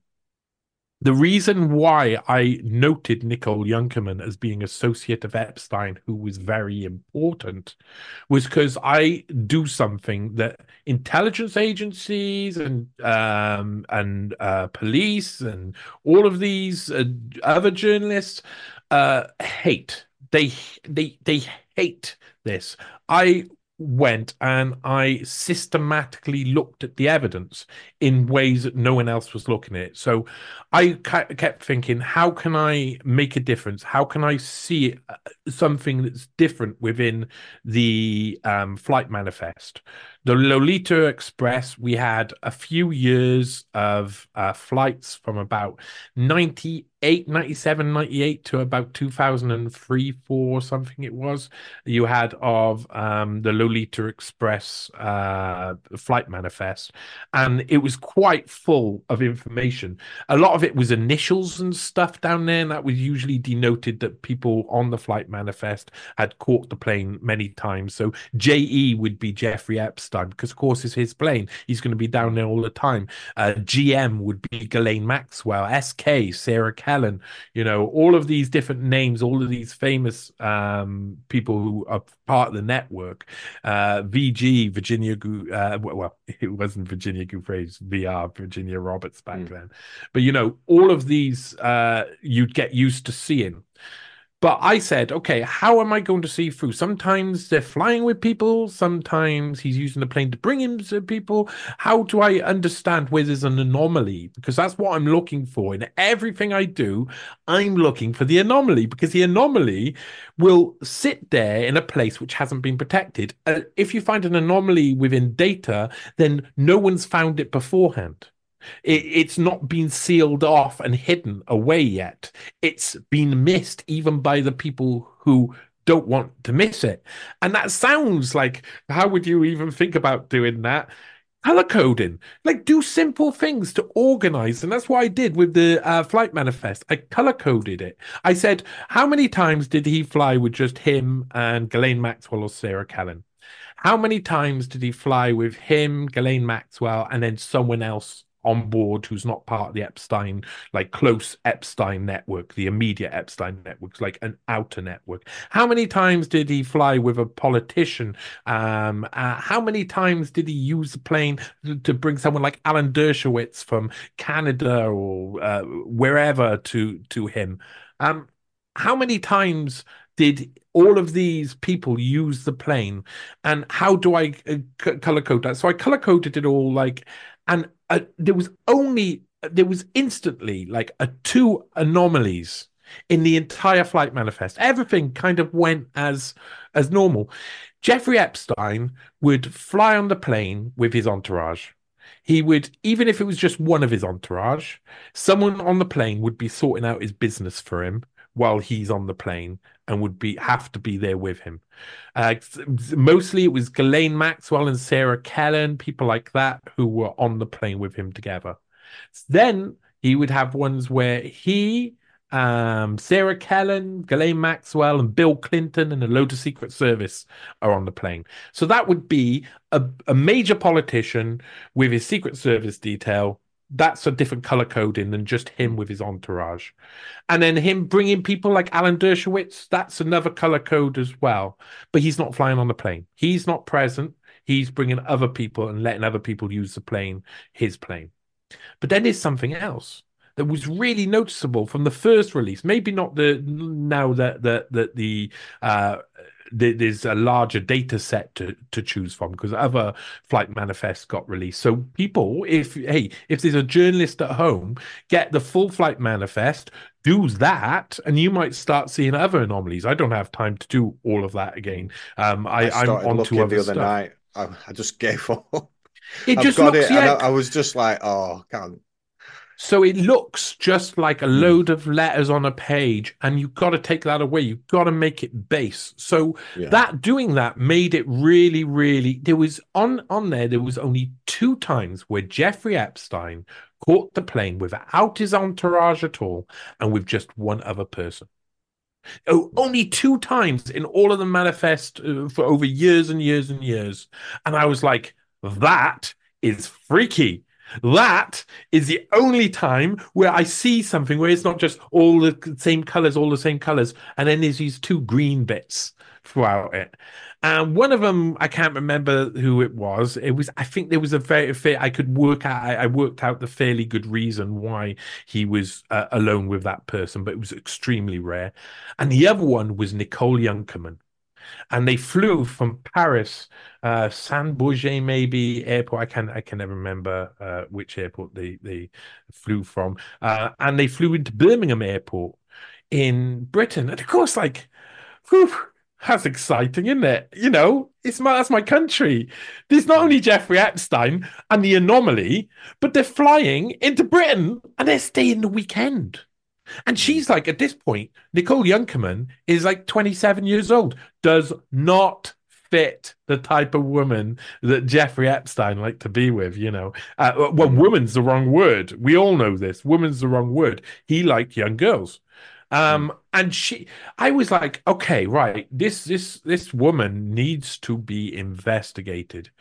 The reason why I noted Nicole Youngkerman as being associate of Epstein, who was very important, was because I do something that intelligence agencies and um, and uh, police and all of these uh, other journalists uh, hate. They they they hate this. I went and I systematically looked at the evidence in ways that no one else was looking at it. So I kept thinking, how can I make a difference? How can I see something that's different within the um, flight manifest? The Lolita Express, we had a few years of uh, flights from about ninety-eight, ninety-seven, ninety-eight to about two thousand three, four, something it was. You had of um, the Lolita Express uh, flight manifest, and it was quite full of information. A lot of it was initials and stuff down there, and that was usually denoted that people on the flight manifest had caught the plane many times. So J E would be Jeffrey Epstein, because of course it's his plane. He's going to be down there all the time. Uh, G M would be Ghislaine Maxwell, S K, Sarah Kellen, you know, all of these different names, all of these famous um, people who are part of the network. Uh, V G, Virginia, uh, well, it wasn't Virginia Giuffre's V R, Virginia Roberts back mm. then. But, you know, all of these uh, you'd get used to seeing. But I said, okay, how am I going to see through? Sometimes they're flying with people. Sometimes he's using the plane to bring him to people. How do I understand where there's an anomaly? Because that's what I'm looking for. In everything I do, I'm looking for the anomaly, because the anomaly will sit there in a place which hasn't been protected. Uh, if you find an anomaly within data, then no one's found it beforehand. It, it's not been sealed off and hidden away yet. It's been missed even by the people who don't want to miss it. And that sounds like, how would you even think about doing that? Color coding, like do simple things to organize. And that's what I did with the uh, flight manifest. I color coded it. I said, how many times did he fly with just him and Ghislaine Maxwell or Sarah Kellen? How many times did he fly with him, Ghislaine Maxwell, and then someone else on board who's not part of the Epstein, like close Epstein network, the immediate Epstein networks, like an outer network? How many times did he fly with a politician? Um, uh, how many times did he use the plane to, to bring someone like Alan Dershowitz from Canada or uh, wherever to to him? Um, how many times did all of these people use the plane? And how do I uh, c- color code that? So I color coded it all, like, and uh, there was only there was instantly like a two anomalies in the entire flight manifest. Everything kind of went as as normal. Jeffrey Epstein would fly on the plane with his entourage. He would, even if it was just one of his entourage, someone on the plane would be sorting out his business for him while he's on the plane, and would be have to be there with him. Uh, mostly it was Ghislaine Maxwell and Sarah Kellen, people like that, who were on the plane with him together. Then he would have ones where he, um, Sarah Kellen, Ghislaine Maxwell, and Bill Clinton and a load of Secret Service are on the plane. So that would be a, a major politician with his Secret Service detail. That's a different color coding than just him with his entourage. And then him bringing people like Alan Dershowitz, that's another color code as well. But he's not flying on the plane. He's not present. He's bringing other people and letting other people use the plane, his plane. But then there's something else that was really noticeable from the first release. Maybe not the now that the, the, the uh, there's a larger data set to, to choose from, because other flight manifests got released. So people, if hey, if there's a journalist at home, get the full flight manifest, do that, and you might start seeing other anomalies. I don't have time to do all of that again. Um, I, I I'm started on looking to other the other stuff. night. I, I just gave up. It I've just got looks, it, yeah. and I, I was just like, oh, can't. So it looks just like a Hmm. load of letters on a page, and you've got to take that away. You've got to make it base. So Yeah. that doing that made it really, really. There was on on there. There was only two times where Jeffrey Epstein caught the plane without his entourage at all, and with just one other person. Oh, only two times in all of the manifest uh, for over years and years and years. And I was like, that is freaky. That is the only time where I see something where it's not just all the same colors, all the same colors, and then there's these two green bits throughout it. And one of them, I can't remember who it was. It was, I think there was a very fair, I could work out, I, I worked out the fairly good reason why he was uh, alone with that person, but it was extremely rare. And the other one was Nicole Youngkerman. And they flew from Paris, uh, Saint Bourget maybe airport. I can I can never remember uh, which airport they they flew from. Uh, and they flew into Birmingham Airport in Britain. And of course, like, whew, that's exciting, isn't it? You know, it's my that's my country. There's not only Jeffrey Epstein and the anomaly, but they're flying into Britain and they're staying the weekend. And she's like, at this point, Nicole Youngkerman is like twenty-seven years old, does not fit the type of woman that Jeffrey Epstein liked to be with, you know. Uh, well, woman's the wrong word. We all know this. Woman's the wrong word. He liked young girls. Um, and she, I was like, okay, right, this, this, this woman needs to be investigated.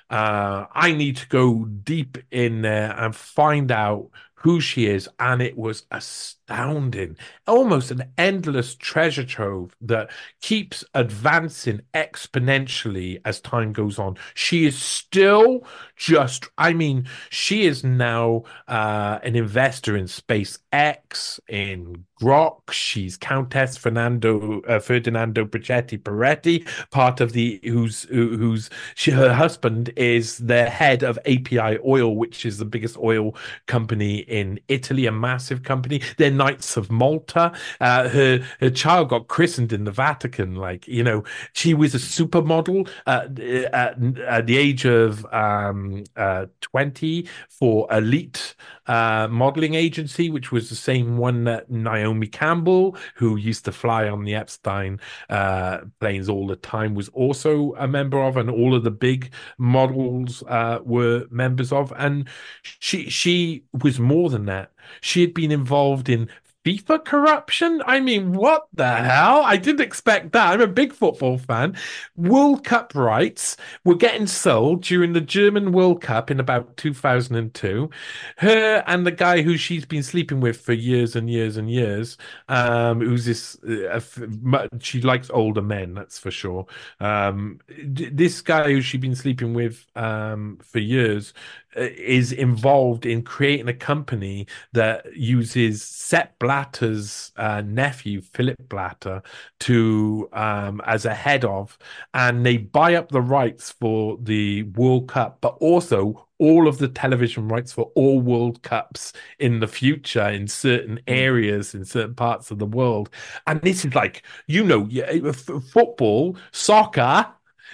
Uh, I need to go deep in there and find out who she is. And it was astounding, almost an endless treasure trove that keeps advancing exponentially as time goes on. She is still just, I mean, she is now uh, an investor in SpaceX, in Grok. She's Countess Fernando uh, Ferdinando Brachetti Peretti, part of the who's who's she, her husband is the head of A P I Oil, which is the biggest oil company in Italy, a massive company. They're Knights of Malta. Uh, her her child got christened in the Vatican. Like, you know, she was a supermodel at, at, at the age of um, uh, twenty for Elite uh, modeling agency, which was the same one that Naomi Campbell, who used to fly on the Epstein uh, planes all the time, was also a member of, and all of the big models uh, were members of. And she she was more than that. She had been involved in FIFA corruption. I mean, what the hell? I didn't expect that. I'm a big football fan. World Cup rights were getting sold during the German World Cup in about two thousand two. Her and the guy who she's been sleeping with for years and years and years, um, who's this, uh, she likes older men, that's for sure. Um, this guy who she's been sleeping with um, for years is involved in creating a company that uses Sepp Blatter's uh, nephew, Philip Blatter, to um, as a head of, and they buy up the rights for the World Cup, but also all of the television rights for all World Cups in the future in certain areas, in certain parts of the world. And this is like, you know, football, soccer,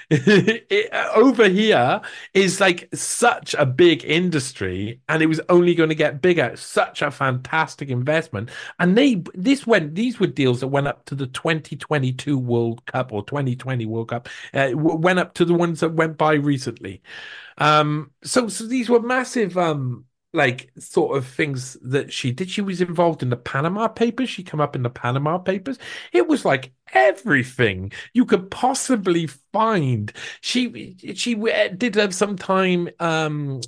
it, over here is like such a big industry, and it was only going to get bigger. Such a fantastic investment. And they this went these were deals that went up to the twenty twenty-two World Cup or twenty twenty World Cup, uh, went up to the ones that went by recently. Um, so so these were massive um like sort of things that she did. She was involved in the Panama Papers. She came up in the Panama Papers. It was like everything you could possibly find. She she did have some time um,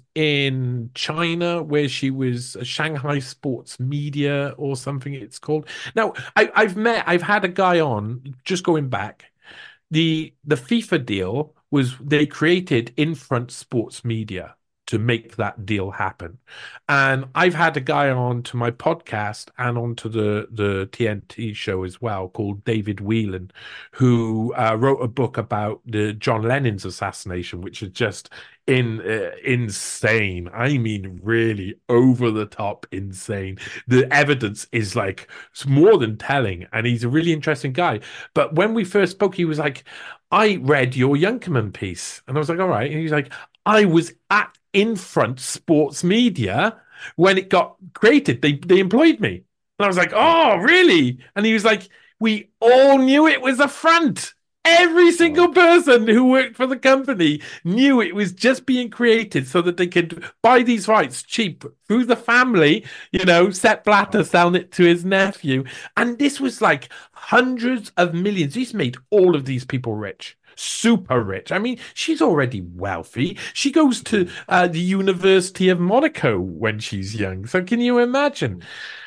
in China where she was a Shanghai Sports Media or something it's called. Now, I, I've met, I've had a guy on, just going back, the the FIFA deal was they created Infront Sports Media to make that deal happen. And I've had a guy on to my podcast and onto the, the T N T show as well called David Whelan, who uh, wrote a book about the John Lennon's assassination, which is just in uh, insane. I mean, really over the top insane. The evidence is like, it's more than telling, and he's a really interesting guy. But when we first spoke, he was like, I read your Younkerman piece. And I was like, all right. And he's like, I was at Infront Sports Media when it got created. They they employed me. And I was like, oh, really? And he was like, we all knew it was a front. Every single person who worked for the company knew it was just being created so that they could buy these rights cheap through the family, you know, Sepp Blatter selling it to his nephew. And this was like hundreds of millions. He's made all of these people rich. Super rich. I mean, she's already wealthy. She goes to uh, the University of Monaco when she's young. So can you imagine?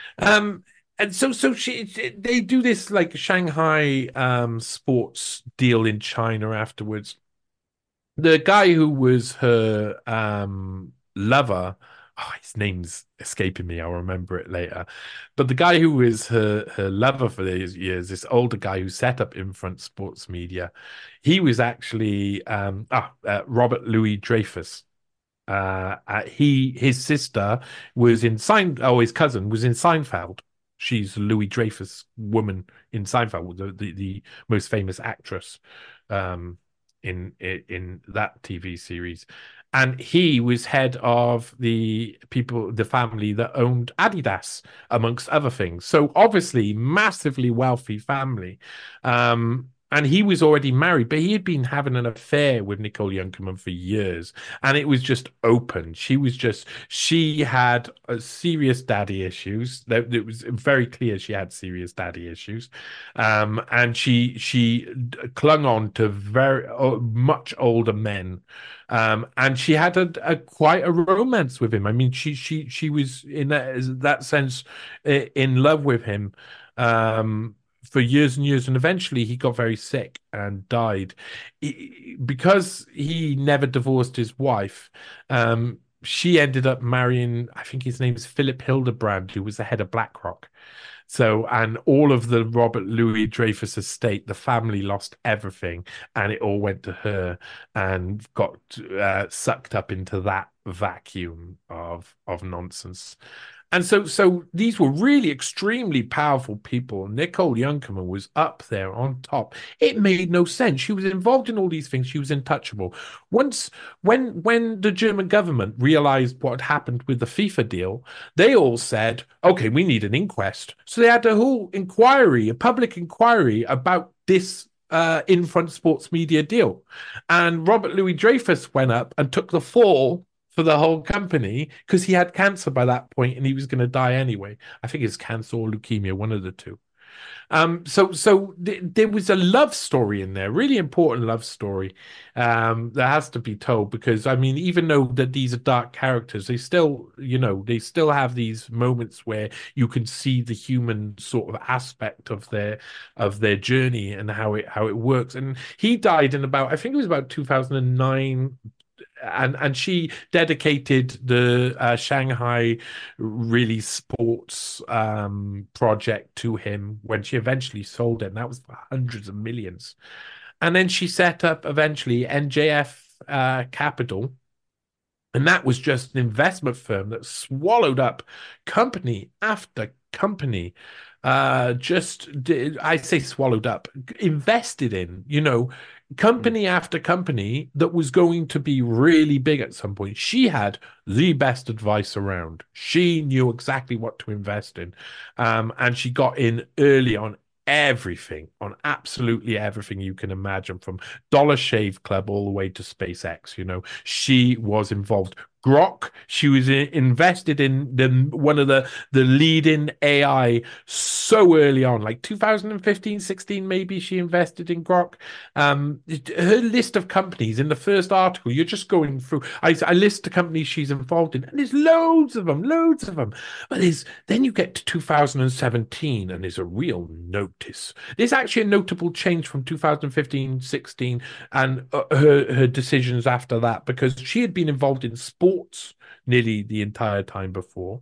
Um, and so, so she, they do this like Shanghai um, sports deal in China afterwards. The guy who was her um, lover, oh, his name's escaping me. I'll remember it later. But the guy who was her, her lover for these years, this older guy who set up Infront Sports Media, he was actually um, ah, uh, Robert Louis Dreyfus. Uh, uh, he his sister was in Sein, oh, his cousin was in Seinfeld. She's Louis Dreyfus woman in Seinfeld, the the, the most famous actress um, in in that T V series. And he was head of the people, the family that owned Adidas, amongst other things. So obviously, massively wealthy family. Um, and he was already married, but he had been having an affair with Nicole Younkerman for years. And it was just open. She was just, she had uh, serious daddy issues. It was very clear she had serious daddy issues. Um, and she she clung on to very uh, much older men. Um, and she had a, a quite a romance with him. I mean, she she she was in that, that sense in love with him um, for years and years, and eventually he got very sick and died he, because he never divorced his wife. Um, she ended up marrying, I think his name is Philip Hildebrand, who was the head of BlackRock. So, and all of the Robert Louis Dreyfus estate, the family lost everything, and it all went to her and got uh, sucked up into that vacuum of of of nonsense. And so, so these were really extremely powerful people. Nicole Youngkerman was up there on top. It made no sense. She was involved in all these things. She was untouchable. Once, when when the German government realized what had happened with the FIFA deal, they all said, "Okay, we need an inquest." So they had a whole inquiry, a public inquiry about this uh, in-front sports media deal. And Robert Louis Dreyfus went up and took the fall for the whole company because he had cancer by that point and he was going to die anyway. I think it's cancer or leukemia, one of the two. Um, so so th- there was a love story in there, really important love story um, that has to be told because, I mean, even though that these are dark characters, they still, you know, they still have these moments where you can see the human sort of aspect of their of their journey and how it how it works. And he died in about, I think it was about two thousand nine, and and she dedicated the uh, Shanghai really sports um, project to him when she eventually sold it, and that was for hundreds of millions. And then she set up eventually N J F uh, Capital, and that was just an investment firm that swallowed up company after company. Uh, just did, I say swallowed up, invested in, you know, company after company that was going to be really big at some point. She had the best advice around. She knew exactly what to invest in. Um, and she got in early on everything, on absolutely everything you can imagine, from Dollar Shave Club all the way to SpaceX. You know, she was involved. Grok, she was invested in the one of the the leading A I so early on, like two thousand fifteen, sixteen, maybe she invested in Grok. Um, her list of companies in the first article, you're just going through. I, I list the companies she's involved in, and there's loads of them, loads of them. But there's then you get to two thousand seventeen, and there's a real notice. There's actually a notable change from two thousand fifteen, sixteen, and uh, her her decisions after that, because she had been involved in sports nearly the entire time before,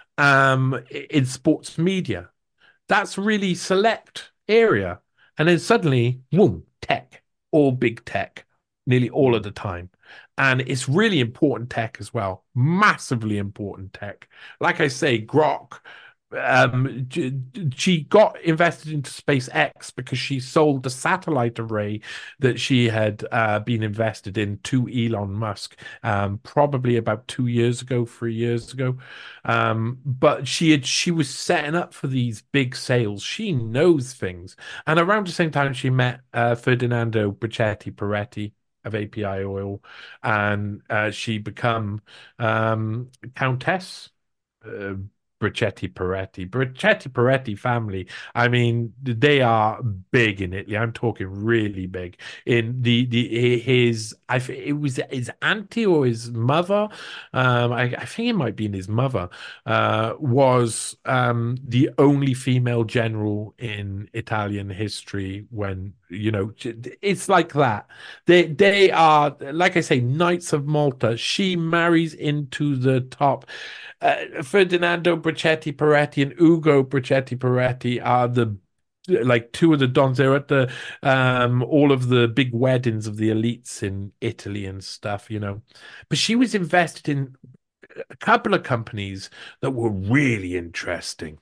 um, in sports media. That's really select area. And then suddenly, boom, tech, all big tech, nearly all of the time. And it's really important tech as well, massively important tech. Like I say, Grok, um, she got invested into SpaceX because she sold the satellite array that she had uh, been invested in to Elon Musk, um, probably about two years ago, three years ago. Um, but she had she was setting up for these big sales. She knows things, and around the same time, she met uh, Ferdinando Brachetti Peretti of A P I Oil, and uh, she become um, Countess. Uh, Brachetti Peretti, Brachetti Peretti family. I mean, they are big in Italy. I'm talking really big. In the the his, I it was his auntie or his mother. Um, I, I think it might be in his mother. Uh, was um the only female general in Italian history. When you know, it's like that. They they are, like I say, Knights of Malta. She marries into the top. Uh, Ferdinando Brachetti Peretti and Ugo Brachetti Peretti are the like two of the dons. They're at the um all of the big weddings of the elites in Italy and stuff, you know. But she was invested in a couple of companies that were really interesting,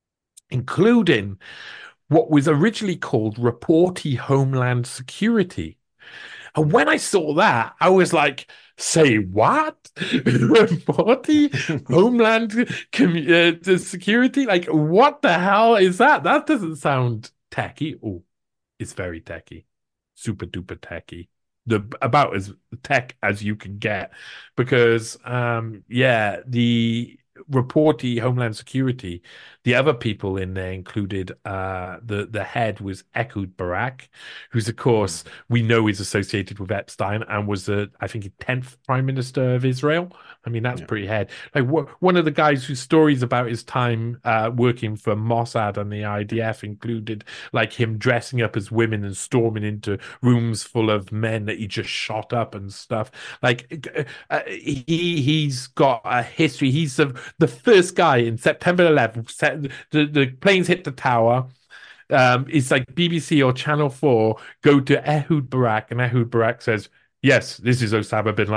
including what was originally called Reporty Homeland Security. And when I saw that, I was like, say what? Reporty Homeland Com- uh, Security? Like, what the hell is that? That doesn't sound techy. Oh, it's very techy. Super duper techy. The about as tech as you can get. Because, um, yeah, the Reporty Homeland Security, the other people in there included uh, the the head was Ehud Barak, who's of course we know is associated with Epstein and was the I think tenth prime minister of Israel. I mean that's yeah. pretty head. Like wh- one of the guys whose stories about his time uh, working for Mossad and the I D F included like him dressing up as women and storming into rooms full of men that he just shot up and stuff. Like uh, he he's got a history. He's the the first guy in September eleventh. The, the planes hit the tower. Um, it's like B B C or Channel four go to Ehud Barak, and Ehud Barak says, "Yes, this is Osama bin Laden."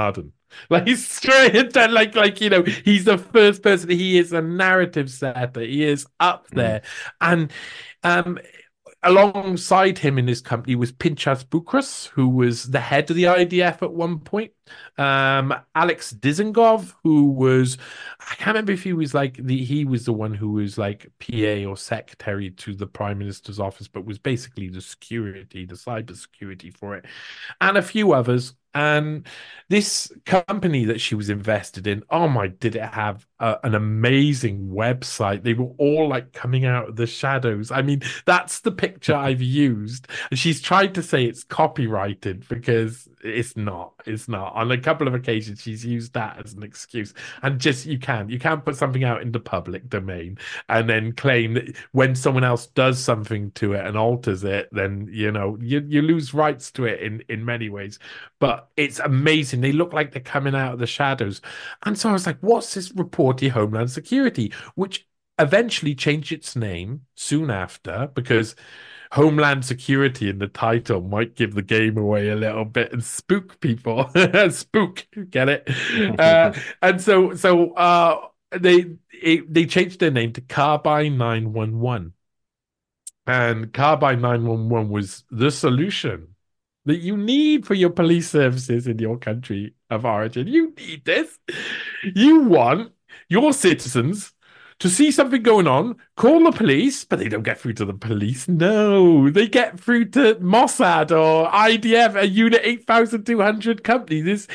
Like he's straight into like like you know he's the first person. He is a narrative setter. He is up there, and um, alongside him in this company was Pinchas Bukras, who was the head of the I D F at one point. Um, Alex Dizengov, who was, I can't remember if he was like the he was the one who was like P A or secretary to the Prime Minister's office, but was basically the security, the cyber security for it, and a few others. And this company that she was invested in, oh my, did it have a, an amazing website? They were all like coming out of the shadows. I mean, that's the picture I've used. And she's tried to say it's copyrighted because it's not. It's not. On a couple of occasions, she's used that as an excuse. And just, you can't. You can't put something out in the public domain and then claim that when someone else does something to it and alters it, then, you know, you, you lose rights to it in, in many ways. But it's amazing. They look like they're coming out of the shadows. And so I was like, what's this reporty Homeland Security? Which eventually changed its name soon after, because Homeland Security in the title might give the game away a little bit and spook people. Spook, get it? uh, and so so uh, they it, they changed their name to Carbine nine one one. And Carbine nine one one was the solution that you need for your police services in your country of origin. You need this. You want your citizens to see something going on, call the police, but they don't get through to the police. No, they get through to Mossad or I D F, a Unit eight thousand two hundred company. This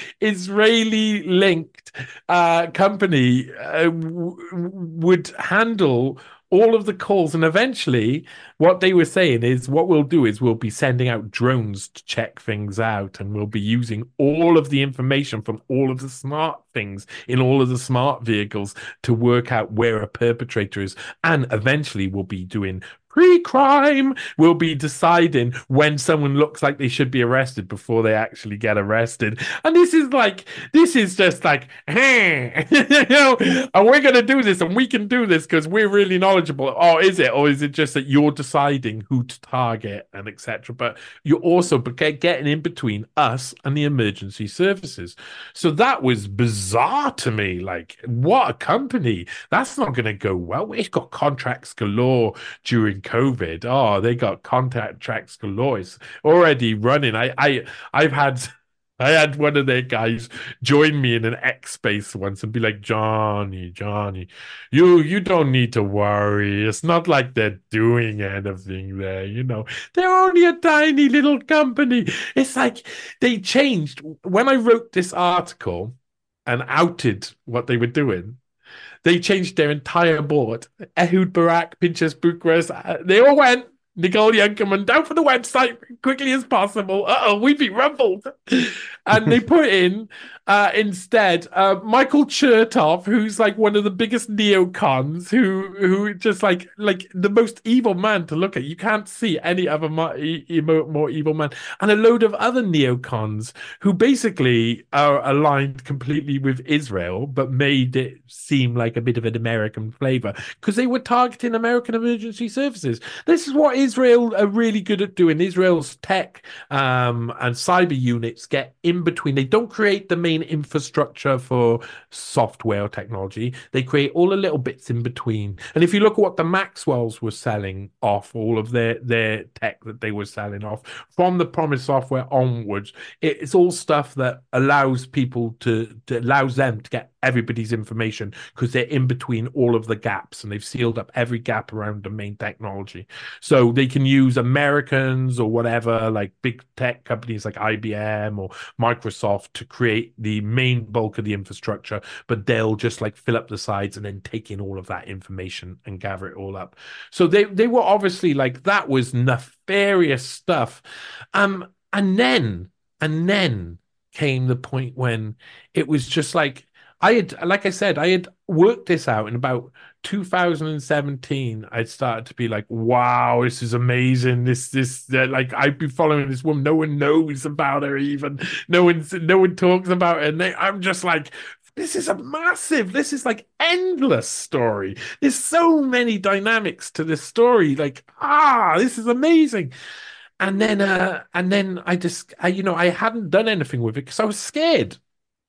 Israeli-linked uh, company uh, w- would handle all of the calls. And eventually what they were saying is what we'll do is we'll be sending out drones to check things out, and we'll be using all of the information from all of the smart things in all of the smart vehicles to work out where a perpetrator is. And eventually we'll be doing pre-crime. We'll be deciding when someone looks like they should be arrested before they actually get arrested. And this is like, this is just like, hey, you know, and we're going to do this and we can do this because we're really knowledgeable. Or is it? Or is it just that you're deciding who to target and et cetera? But you're also getting in between us and the emergency services. So that was bizarre to me. Like, what a company. That's not going to go well. It's got contracts galore during COVID. Oh, they got contact tracks galore. It's already running. I, I, I've had, I had one of their guys join me in an X space once and be like, Johnny, Johnny, you, you don't need to worry. It's not like they're doing anything there. You know, they're only a tiny little company. It's like they changed when I wrote this article and outed what they were doing. They changed their entire board. Ehud Barak, Pinchas Bukras, uh, they all went. Nicole Youngkerman down for the website quickly as possible. Uh-oh, we've been rumbled. And they put in, uh, instead, uh, Michael Chertoff, who's like one of the biggest neocons, who who just like like the most evil man to look at. You can't see any other more, more evil man. And a load of other neocons who basically are aligned completely with Israel, but made it seem like a bit of an American flavor because they were targeting American emergency services. This is what Israel are really good at doing. Israel's tech um, and cyber units get in between. They don't create the main infrastructure for software or technology. They create all the little bits in between. And if you look at what the Maxwells were selling off, all of their, their tech that they were selling off from the Promise software onwards, it's all stuff that allows people to, to allows them to get everybody's information because they're in between all of the gaps, and they've sealed up every gap around the main technology. So they can use Americans or whatever, like big tech companies like I B M or Microsoft to create the main bulk of the infrastructure, but they'll just like fill up the sides and then take in all of that information and gather it all up. So they, they were obviously like, that was nefarious stuff. Um, and then, and then came the point when it was just like, I had, like I said, I had worked this out in about two thousand seventeen. I'd started to be like, wow, this is amazing. This, this, uh, like, I've been following this woman. No one knows about her even. No one, no one talks about her. And they, I'm just like, this is a massive, this is like endless story. There's so many dynamics to this story. Like, ah, this is amazing. And then, uh, and then I just, I, you know, I hadn't done anything with it because I was scared.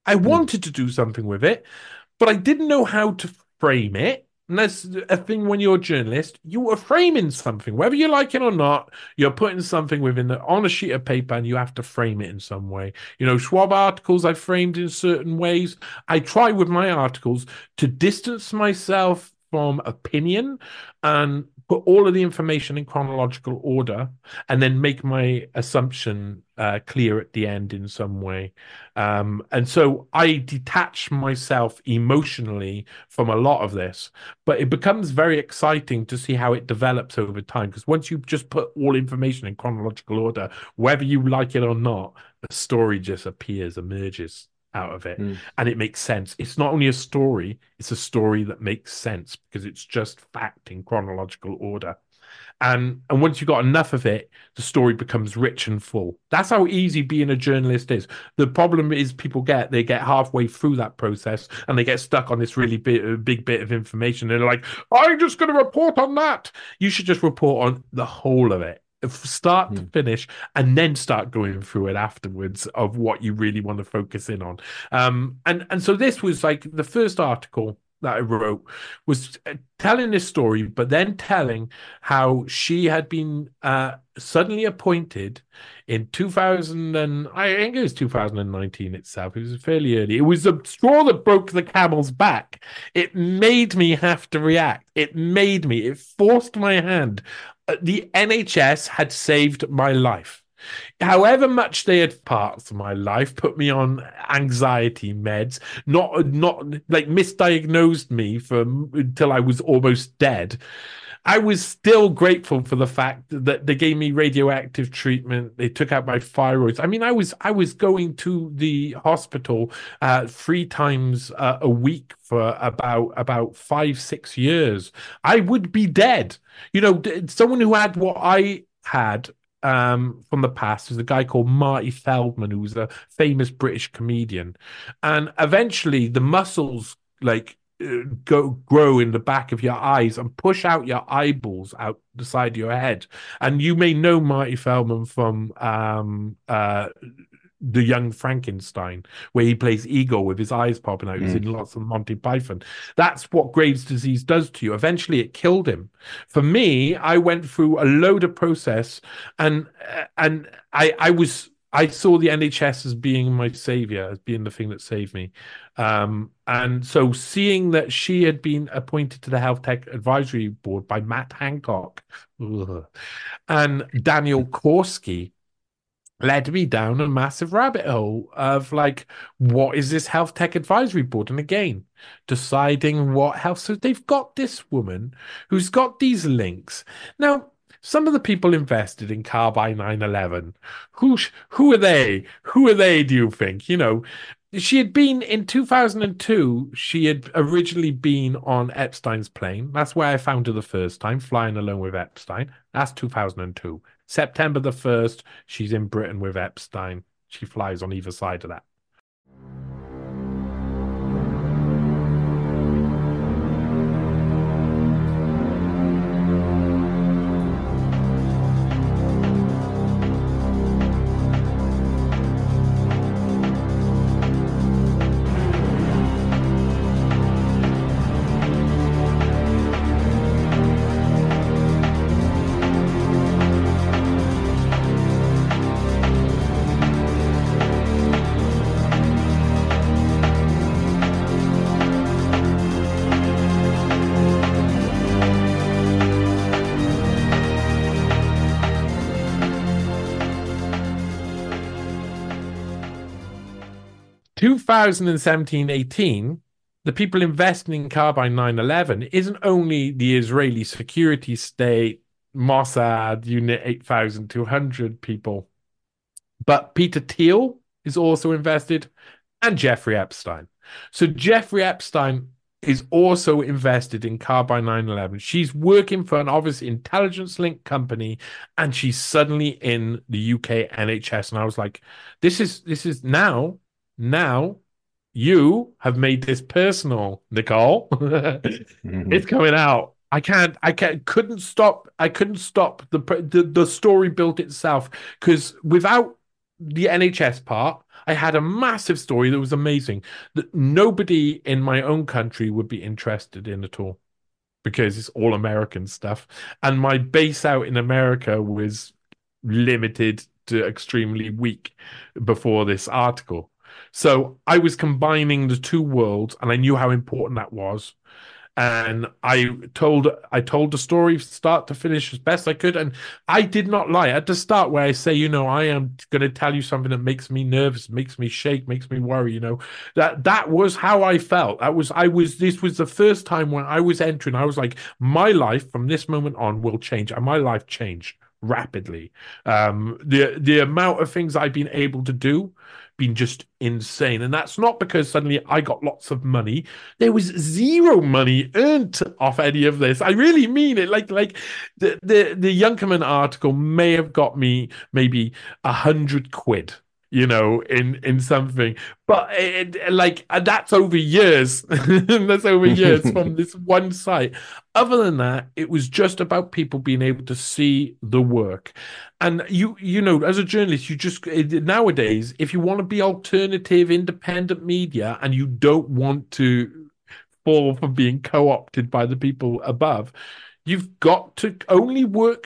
I wanted to do something with it, but I didn't know how to frame it. And that's a thing when you're a journalist, you are framing something, whether you like it or not, you're putting something within the, on a sheet of paper and you have to frame it in some way. You know, Schwab articles I framed in certain ways. I try with my articles to distance myself from opinion and put all of the information in chronological order and then make my assumption uh, clear at the end in some way. Um, and so I detach myself emotionally from a lot of this, but it becomes very exciting to see how it develops over time. Because once you just put all information in chronological order, whether you like it or not, the story just appears, emerges out of it, mm. and it makes sense. It's not only a story, it's a story that makes sense because it's just fact in chronological order. And and once you've got enough of it, the story becomes rich and full. That's how easy being a journalist is. The problem is people get, they get halfway through that process and they get stuck on this really big, big bit of information. And they're like, I'm just going to report on that. You should just report on the whole of it, start mm. to finish, and then start going through it afterwards of what you really want to focus in on. Um, and, and so this was like the first article that I wrote was telling this story, but then telling how she had been uh, suddenly appointed in two thousand, and I think it was two thousand nineteen itself. It was fairly early. It was the straw that broke the camel's back. It made me have to react. It made me, it forced my hand. The N H S had saved my life. However much they had parts of my life, put me on anxiety meds, not not like misdiagnosed me for until I was almost dead, I was still grateful for the fact that they gave me radioactive treatment. They took out my thyroids. I mean, I was I was going to the hospital uh, three times uh, a week for about about five six years. I would be dead. You know, someone who had what I had Um, from the past is a guy called Marty Feldman, who was a famous British comedian, and eventually the muscles like uh, go grow in the back of your eyes and push out your eyeballs out the side of your head. And you may know Marty Feldman from um, uh, The Young Frankenstein, where he plays Ego with his eyes popping out. Mm. He's in lots of Monty Python. That's what Graves' disease does to you. Eventually, it killed him. For me, I went through a load of process, and and I I was I saw the N H S as being my savior, as being the thing that saved me. Um, and so, seeing that she had been appointed to the Health Tech Advisory Board by Matt Hancock ugh, and Daniel Korski, led me down a massive rabbit hole of like, what is this Health Tech Advisory Board? And again, deciding what health. So they've got this woman who's got these links. Now, some of the people invested in Carby nine eleven, who, who are they? Who are they, do you think? You know, she had been in two thousand two, she had originally been on Epstein's plane. That's where I found her the first time, flying alone with Epstein. That's two thousand two. September the first, she's in Britain with Epstein. She flies on either side of that. twenty seventeen eighteen, the people investing in Carby nine eleven isn't only the Israeli security state, Mossad, Unit eight thousand two hundred people, but Peter Thiel is also invested, and Jeffrey Epstein. So Jeffrey Epstein is also invested in Carby nine eleven. She's working for an obviously intelligence-linked company, and she's suddenly in the U K N H S. And I was like, this is this is now, now you have made this personal, Nicole. Mm-hmm. It's coming out. I can't, I can't, couldn't stop. I couldn't stop the the, the story built itself, because without the N H S part, I had a massive story that was amazing that nobody in my own country would be interested in at all because it's all American stuff. And my base out in America was limited to extremely weak before this article. So I was combining the two worlds, and I knew how important that was. And I told I told the story start to finish as best I could, and I did not lie at the start where I say, you know, I am going to tell you something that makes me nervous, makes me shake, makes me worry. You know, that that was how I felt. That was I was. This was the first time when I was entering. I was like, my life from this moment on will change, and my life changed rapidly. Um, the the amount of things I've been able to do been just insane. And that's not because suddenly I got lots of money. There was zero money earned off any of this. I really mean it. Like, like the the, the Younkerman article may have got me maybe a hundred quid, you know, in in something. But it, it, like that's over years. That's over years from this one site. Other than that, it was just about people being able to see the work. And you, you know, as a journalist, you just nowadays, if you want to be alternative, independent media, and you don't want to fall for being co-opted by the people above, you've got to only work.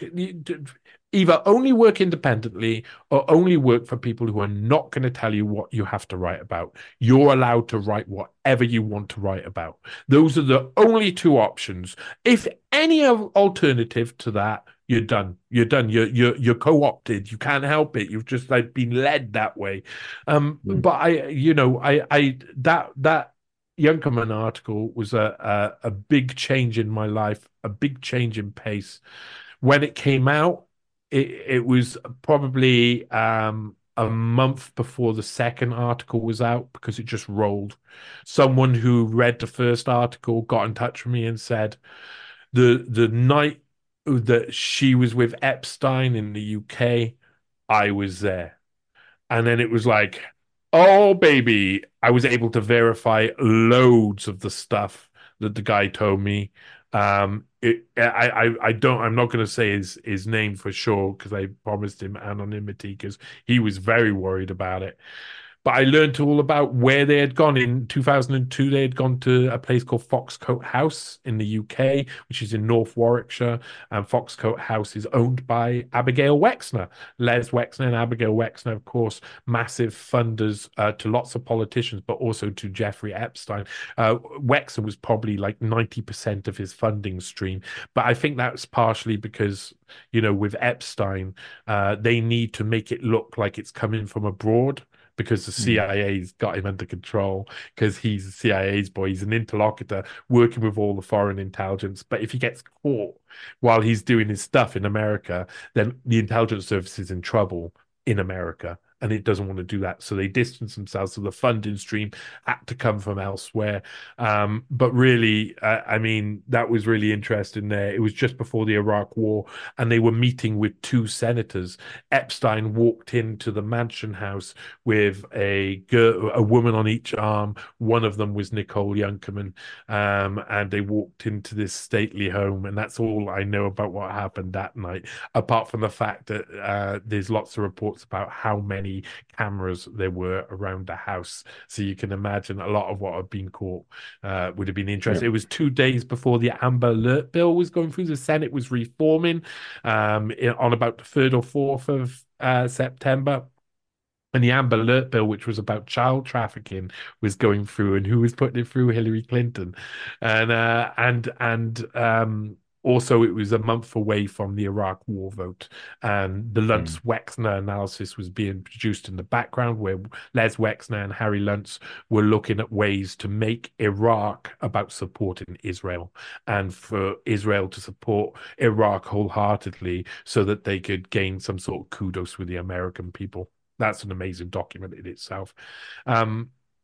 Either only work independently or only work for people who are not going to tell you what you have to write about. You're allowed to write whatever you want to write about. Those are the only two options. If any alternative to that, you're done. You're done. You're you're you're co-opted. You can't help it. You've just like been led that way. Um, mm. But I, you know, I I that that Younkerman article was a, a a big change in my life, a big change in pace. When it came out, It, it was probably um, a month before the second article was out because it just rolled. Someone who read the first article got in touch with me and said the the night that she was with Epstein in the U K, I was there. And then it was like, oh, baby, I was able to verify loads of the stuff that the guy told me. Um, it, I, I, I don't, I'm not going to say his, his name for sure because I promised him anonymity because he was very worried about it. But I learned all about where they had gone. In two thousand two, they had gone to a place called Foxcote House in the U K, which is in North Warwickshire. And Foxcote House is owned by Abigail Wexner. Les Wexner and Abigail Wexner, of course, massive funders uh, to lots of politicians, but also to Jeffrey Epstein. Uh, Wexner was probably like ninety percent of his funding stream. But I think that's partially because, you know, with Epstein, uh, they need to make it look like it's coming from abroad, because the C I A's got him under control, because he's the C I A's boy. He's an interlocutor working with all the foreign intelligence. But if he gets caught while he's doing his stuff in America, then the intelligence service is in trouble in America. And it doesn't want to do that. So they distance themselves. So the funding stream had to come from elsewhere. Um, but really, uh, I mean, that was really interesting there. It was just before the Iraq War, and they were meeting with two senators. Epstein walked into the Mansion House with a girl, a woman on each arm. One of them was Nicole Younkerman. Um, and they walked into this stately home. And that's all I know about what happened that night, apart from the fact that uh, there's lots of reports about how many cameras there were around the house. So you can imagine a lot of what had been caught uh, would have been interesting. Yeah. It was two days before the Amber Alert bill was going through. The Senate was reforming um, on about the third or fourth of uh, September. And the Amber Alert bill, which was about child trafficking, was going through, and who was putting it through? Hillary Clinton. And uh, and and um also, it was a month away from the Iraq war vote, and the Luntz-Wexner mm. analysis was being produced in the background, where Les Wexner and Harry Luntz were looking at ways to make Iraq about supporting Israel, and for Israel to support Iraq wholeheartedly so that they could gain some sort of kudos with the American people. That's an amazing document in itself. Um,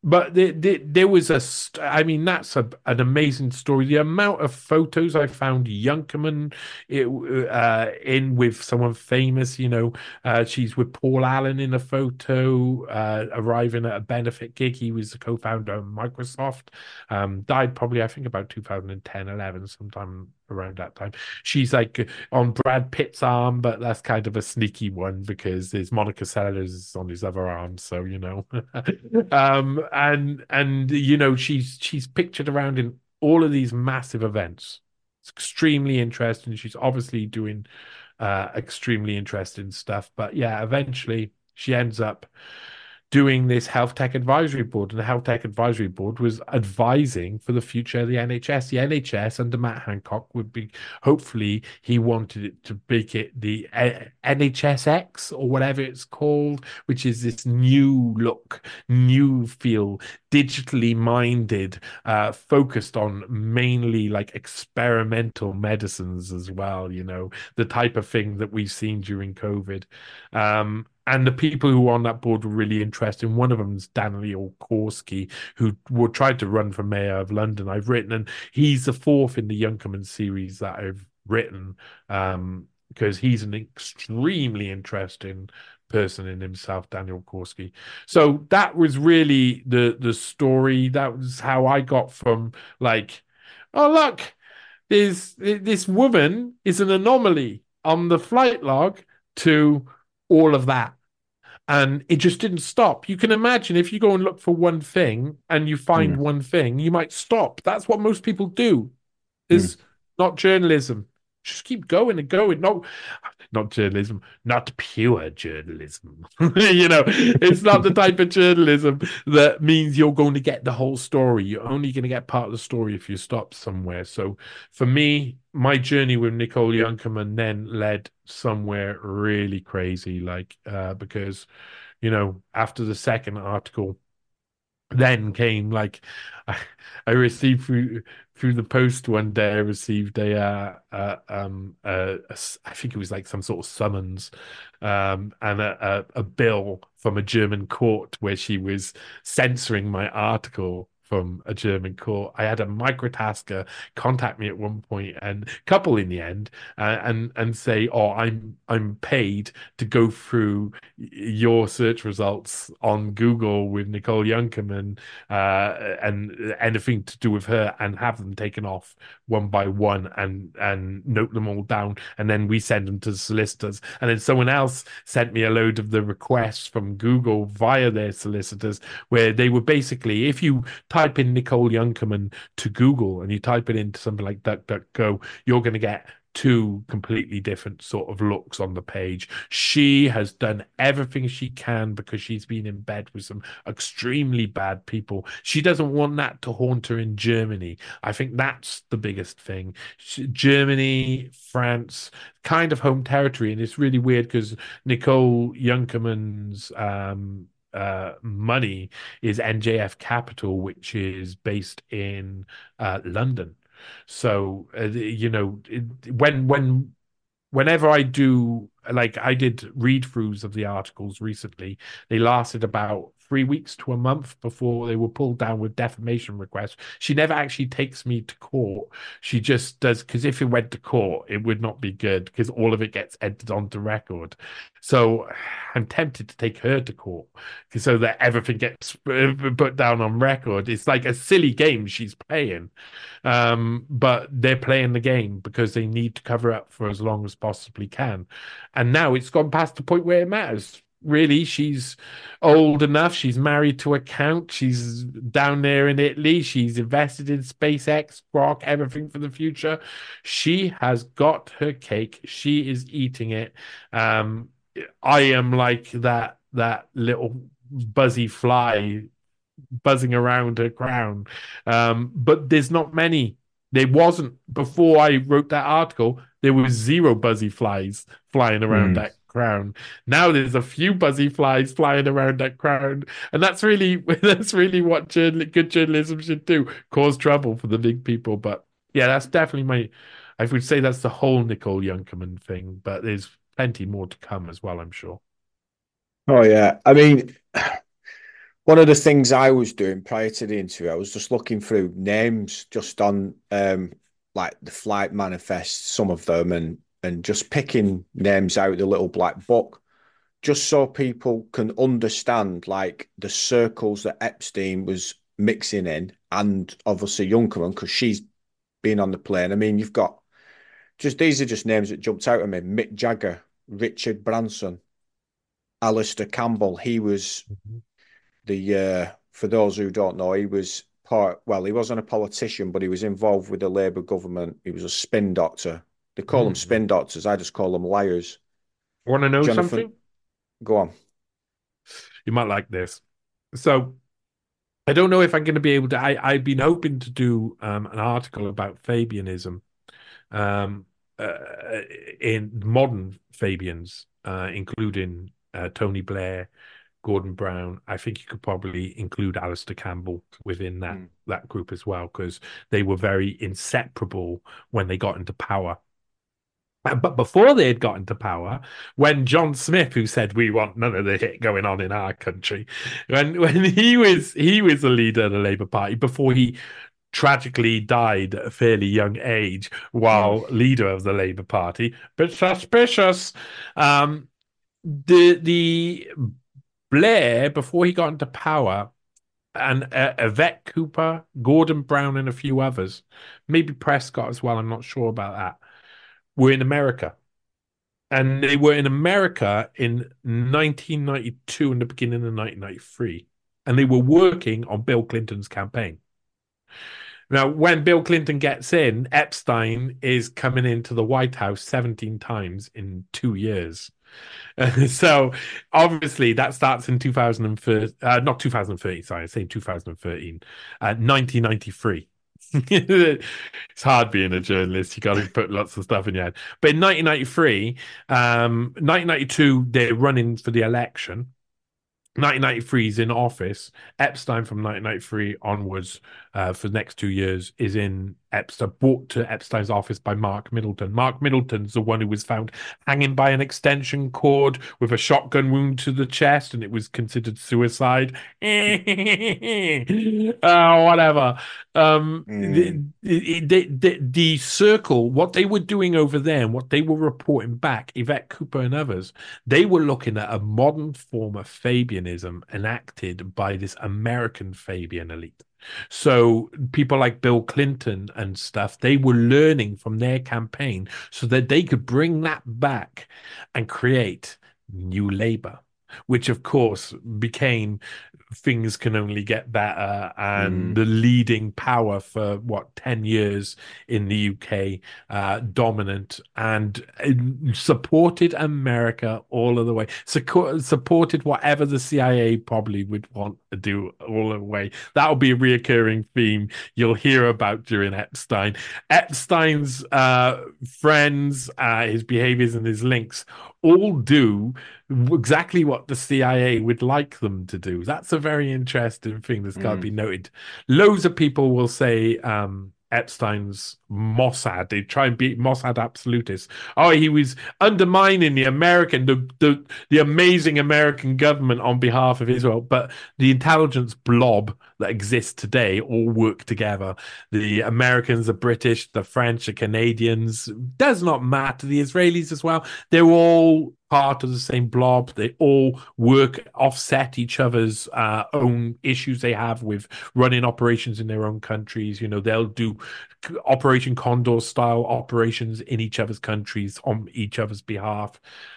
But the, the, there was a, st- I mean, that's a, an amazing story. The amount of photos I found Younkerman it, uh, in with someone famous, you know, uh, she's with Paul Allen in a photo, uh, arriving at a benefit gig. He was the co-founder of Microsoft, um, died probably, I think, about two thousand ten, eleven, sometime around that time. She's like on Brad Pitt's arm, but that's kind of a sneaky one because there's Monica Sellers on his other arm. So, you know, um, and and you know she's she's pictured around in all of these massive events. It's extremely interesting. She's obviously doing uh extremely interesting stuff, but yeah, eventually she ends up doing this health tech advisory board, and the health tech advisory board was advising for the future of the N H S. The N H S under Matt Hancock would be, hopefully, he wanted it to make it the N H S X or whatever it's called, which is this new look, new feel, digitally minded, uh, focused on mainly like experimental medicines as well, you know, the type of thing that we've seen during COVID. Um, and the people who were on that board were really interesting. One of them is Daniel Korski, who would tried to run for mayor of London. I've written, and he's the fourth in the Younkerman series that I've written, um, because he's an extremely interesting person in himself, Daniel Korski. So that was really the the story. That was how I got from like, oh look, there's this woman is an anomaly on the flight log to all of that. And it just didn't stop. You can imagine if you go and look for one thing and you find Mm. one thing, you might stop. That's what most people do. Is not journalism. Just keep going and going. Not, not journalism, not pure journalism. You know, it's not the type of journalism that means you're going to get the whole story. You're only going to get part of the story if you stop somewhere. So for me, my journey with Nicole Younkerman then led somewhere really crazy, like uh, because, you know, after the second article, then came like I, I received through through the post one day. I received a uh, uh um uh, a s- I think it was like some sort of summons, um and a, a a bill from a German court where she was censoring my article from a German court. I had a microtasker contact me at one point and couple in the end, uh, and and say, "Oh, I'm I'm paid to go through your search results on Google with Nicole Younkerman, uh, and anything to do with her, and have them taken off one by one, and and note them all down, and then we send them to the solicitors, and then someone else sent me a load of the requests from Google via their solicitors, where they were basically, if you type in Nicole Younkerman to Google and you type it into something like DuckDuckGo, you're going to get two completely different sort of looks on the page. She has done everything she can because she's been in bed with some extremely bad people. She doesn't want that to haunt her in Germany. I think that's the biggest thing. She, Germany, France, kind of home territory. And it's really weird because Nicole Younkerman's um, uh, money is N J F Capital, which is based in uh, London. So uh, you know, it, when when whenever I do, like I did read throughs of the articles recently, they lasted about three weeks to a month before they were pulled down with defamation requests. She never actually takes me to court. She just does, because if it went to court, it would not be good because all of it gets entered onto record. So I'm tempted to take her to court so that everything gets put down on record. It's like a silly game she's playing. Um, but they're playing the game because they need to cover up for as long as possibly can. And now it's gone past the point where it matters. Really, she's old enough. She's married to a count. She's down there in Italy. She's invested in SpaceX, Grok, everything for the future. She has got her cake. She is eating it. Um, I am like that that little buzzy fly buzzing around her crown. Um, but there's not many. There wasn't before I wrote that article. There was zero buzzy flies flying around Mm. that crown. Now there's a few buzzy flies flying around that crown, and that's really that's really what journal- good journalism should do: cause trouble for the big people. But yeah, that's definitely my. I would say that's the whole Nicole Younkerman thing, but there's plenty more to come as well, I'm sure. Oh yeah, I mean, One of the things I was doing prior to the interview, I was just looking through names just on um like the flight manifests, some of them, and and just picking names out of the little black book, just so people can understand like the circles that Epstein was mixing in, and obviously Junkermann, because she's been on the plane. I mean, you've got just these are just names that jumped out at me: Mick Jagger, Richard Branson, Alistair Campbell. He was Mhm. the uh, for those who don't know, he was part. Well, he wasn't a politician, but he was involved with the Labour government. He was a spin doctor. They call them Mm. spin doctors. I just call them liars. Want to know Jonathan, something? go on. You might like this. So I don't know if I'm going to be able to. I, I've been hoping to do um, an article about Fabianism, um, uh, in modern Fabians, uh, including uh, Tony Blair, Gordon Brown. I think you could probably include Alistair Campbell within that Mm. that group as well, because they were very inseparable when they got into power. Uh, But before they had got into power, when John Smith, who said we want none of the hit going on in our country, when when he was he was the leader of the Labour Party before he tragically died at a fairly young age Mm. while leader of the Labour Party, but suspicious. Um, the the Blair, before he got into power, and uh, Yvette Cooper, Gordon Brown, and a few others, maybe Prescott as well. I'm not sure about that. Were in America. And they were in America in nineteen ninety-two and the beginning of nineteen ninety-three. And they were working on Bill Clinton's campaign. Now, when Bill Clinton gets in, Epstein is coming into the White House seventeen times in two years. So obviously that starts in two thousand thirteen, uh, not two thousand thirteen, sorry, I'm saying two thousand thirteen, uh, nineteen ninety-three. It's hard being a journalist. You got to put lots of stuff in your head. But in nineteen ninety-three, um, nineteen ninety-two, they're running for the election. nineteen ninety-three is in office. Epstein from nineteen ninety-three onwards, uh, for the next two years, is in Epstein, brought to Epstein's office by Mark Middleton. Mark Middleton's the one who was found hanging by an extension cord with a shotgun wound to the chest, and it was considered suicide. Oh, whatever. Um, the, Mm. the, the, the, the circle, what they were doing over there and what they were reporting back, Yvette Cooper and others, they were looking at a modern form of Fabianism enacted by this American Fabian elite. So people like Bill Clinton and stuff, they were learning from their campaign so that they could bring that back and create New Labour, which of course became things can only get better, and Mm. the leading power for what ten years in the U K, uh, dominant, and uh, supported America all of the way. Su- supported whatever the C I A probably would want to do all the way. That'll be a reoccurring theme you'll hear about during Epstein. Epstein's uh, friends, uh, his behaviors, and his links all do exactly what the C I A would like them to do. That's a very interesting thing that's got to Mm. be noted. Loads of people will say um, Epstein's Mossad. They try and be Mossad absolutists. Oh, he was undermining the American, the, the the amazing American government on behalf of Israel. But the intelligence blob that exists today all work together. The Americans, the British, the French, the Canadians, does not matter. The Israelis as well. They're all part of the same blob. They all work, offset each other's uh, own issues they have with running operations in their own countries. You know, they'll do Operation Condor style operations in each other's countries on each other's behalf.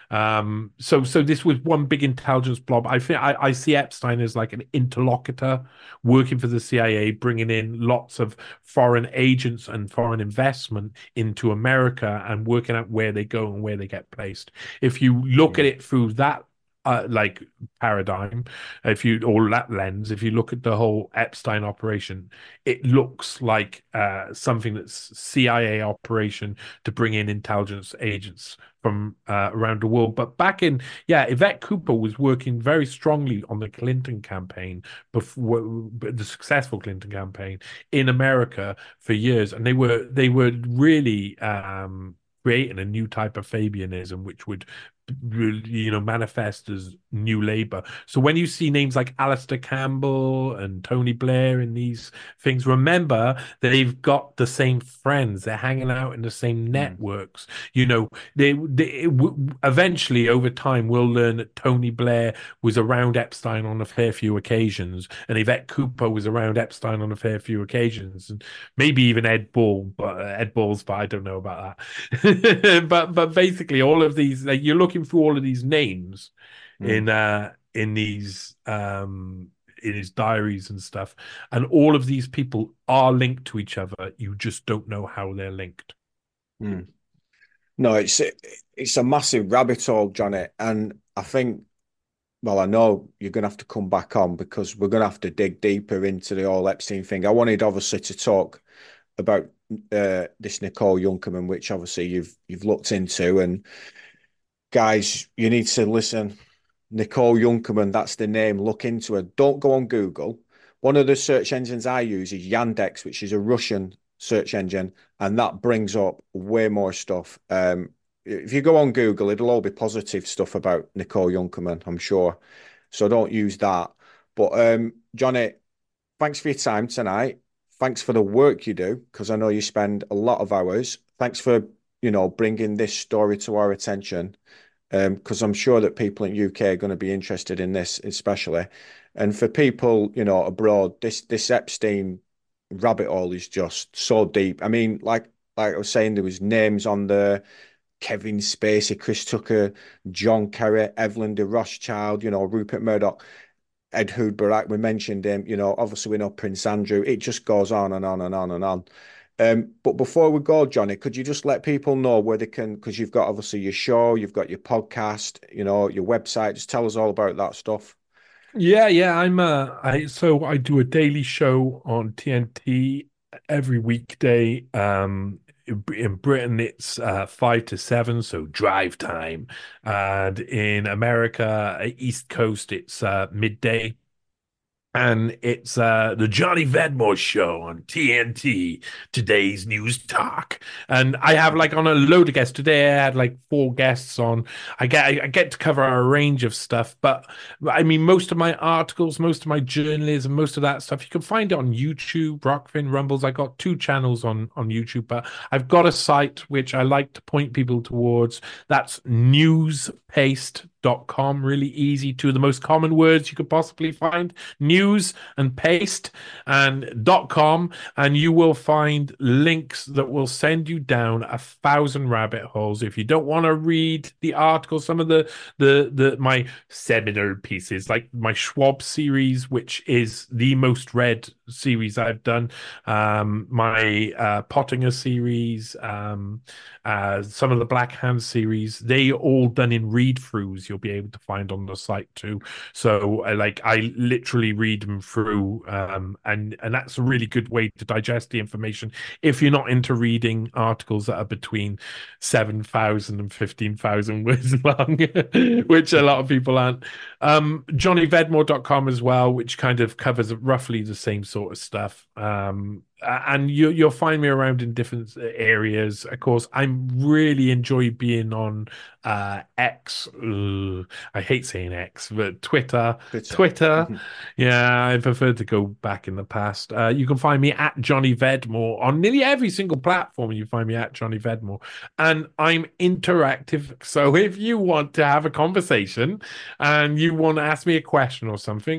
Um, so, so this was one big intelligence blob. I think I, I see Epstein as like an interlocutor working for the C I A, bringing in lots of foreign agents and foreign investment into America and working out where they go and where they get placed. If you look at Mm. it through that uh, like paradigm, if you or that lens, if you look at the whole Epstein operation, it looks like uh, something that's C I A operation to bring in intelligence agents from uh, around the world. But back in, yeah, Yvette Cooper was working very strongly on the Clinton campaign, before the successful Clinton campaign in America for years, and they were they were really um, creating a new type of Fabianism, which would you know, manifest as New Labour. So when you see names like Alistair Campbell and Tony Blair in these things, remember they've got the same friends. They're hanging out in the same networks. You know, they, they w- eventually over time we'll learn that Tony Blair was around Epstein on a fair few occasions, and Yvette Cooper was around Epstein on a fair few occasions, and maybe even Ed Ball, but uh, Ed Balls, but I don't know about that. but but basically, all of these, like, you're looking through all of these names mm. in uh in these um in his diaries and stuff, and all of these people are linked to each other. You just don't know how they're linked. Mm. No, it's it's a massive rabbit hole, Johnny, and I think, well, I know you're going to have to come back on because we're going to have to dig deeper into the whole Epstein thing. I wanted obviously to talk about uh, this Nicole Junkerman, which obviously you've you've looked into, and guys, you need to listen. Nicole Junkerman, that's the name. Look into her. Don't go on Google. One of the search engines I use is Yandex, which is a Russian search engine, and that brings up way more stuff. Um, if you go on Google, it'll all be positive stuff about Nicole Junkerman, I'm sure. So don't use that. But um, Johnny, thanks for your time tonight. Thanks for the work you do, because I know you spend a lot of hours. Thanks for, you know, bringing this story to our attention, because um, I'm sure that people in U K are going to be interested in this, especially. And for people, you know, abroad, this this Epstein rabbit hole is just so deep. I mean, like like I was saying, there was names on there: Kevin Spacey, Chris Tucker, John Kerry, Evelyn de Rothschild, you know, Rupert Murdoch, Ed Hood Barak, we mentioned him, you know, obviously we know Prince Andrew. It just goes on and on and on and on. Um, but before we go, Johnny, could you just let people know where they can, because you've got obviously your show, you've got your podcast, you know, your website. Just tell us all about that stuff. Yeah, yeah, I'm uh I so I do a daily show on T N T every weekday. Um in Britain it's uh five to seven, so drive time. And in America, East Coast, it's uh midday. And it's uh, the Johnny Vedmore Show on T N T, today's news talk. And I have like on a load of guests today. I had like four guests on. I get I get to cover a range of stuff, but I mean, most of my articles, most of my journalism, most of that stuff, you can find it on YouTube, Rockfin, Rumbles. I got two channels on on YouTube, but I've got a site which I like to point people towards. That's newspaste dot com. Really easy. Two of the most common words you could possibly find: news and paste, and dot com, and you will find links that will send you down a thousand rabbit holes. If you don't want to read the article, some of the the the my seminal pieces, like my Schwab series, which is the most read series I've done, um my uh Pottinger series, um uh some of the Black Hand series, they all done in read throughs. You'll be able to find on the site too. So I like I literally read them through, um and and that's a really good way to digest the information if you're not into reading articles that are between seven thousand and fifteen thousand words long, which a lot of people aren't. um johnny vedmore dot com as well, which kind of covers roughly the same sort of stuff. Um and you, you'll find me around in different areas. Of course, I really enjoy being on uh, X. Ugh, I hate saying X, but Twitter. Twitter. Twitter. Yeah, I prefer to go back in the past. Uh, you can find me at Johnny Vedmore on nearly every single platform. You find me at Johnny Vedmore. And I'm interactive. So if you want to have a conversation and you want to ask me a question or something,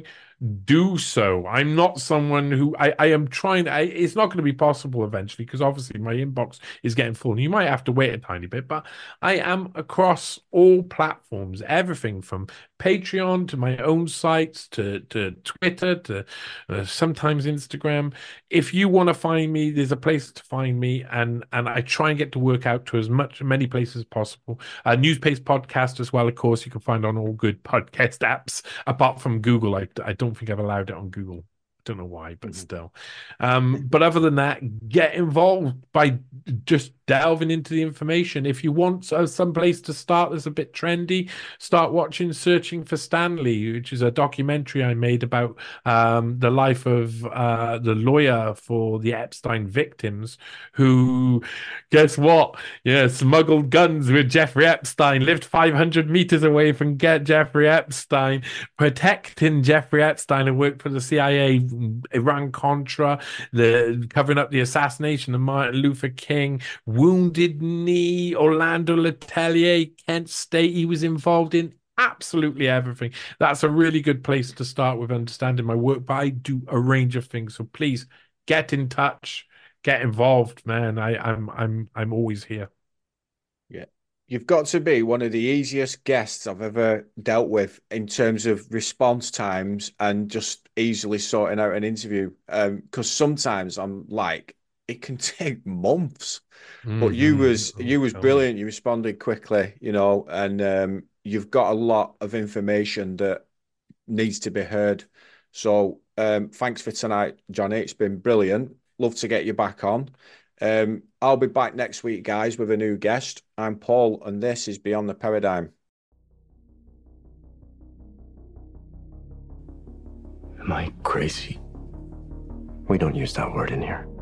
do so. I'm not someone who I, I am trying. I, it's not going to be possible eventually because obviously my inbox is getting full. And you might have to wait a tiny bit, but I am across all platforms, everything from Patreon to my own sites to to Twitter to uh, sometimes Instagram. If you want to find me, there's a place to find me, and and I try and get to work out to as much many places as possible. Uh, Newspace podcast as well, of course, you can find on all good podcast apps apart from Google. I I don't think I've allowed it on Google. I don't know why, but still. Um, but other than that, get involved by just delving into the information. If you want uh, some place to start that's a bit trendy, start watching Searching for Stanley, which is a documentary I made about um, the life of uh, the lawyer for the Epstein victims, who, guess what? Yeah, smuggled guns with Jeffrey Epstein, lived five hundred meters away from get Jeffrey Epstein, protecting Jeffrey Epstein, and worked for the C I A, Iran-Contra, the covering up the assassination of Martin Luther King, Wounded Knee, Orlando Letelier, Kent State. He was involved in absolutely everything. That's a really good place to start with understanding my work, but I do a range of things. So please get in touch, get involved, man. I, I'm I'm I'm always here. Yeah. You've got to be one of the easiest guests I've ever dealt with in terms of response times and just easily sorting out an interview. Um, because sometimes I'm like, it can take months. Mm-hmm. But you was oh, you was brilliant. Me. You responded quickly, you know, and um, you've got a lot of information that needs to be heard. So um, thanks for tonight, Johnny. It's been brilliant. Love to get you back on. Um, I'll be back next week, guys, with a new guest. I'm Paul, and this is Beyond the Paradigm. Am I crazy? We don't use that word in here.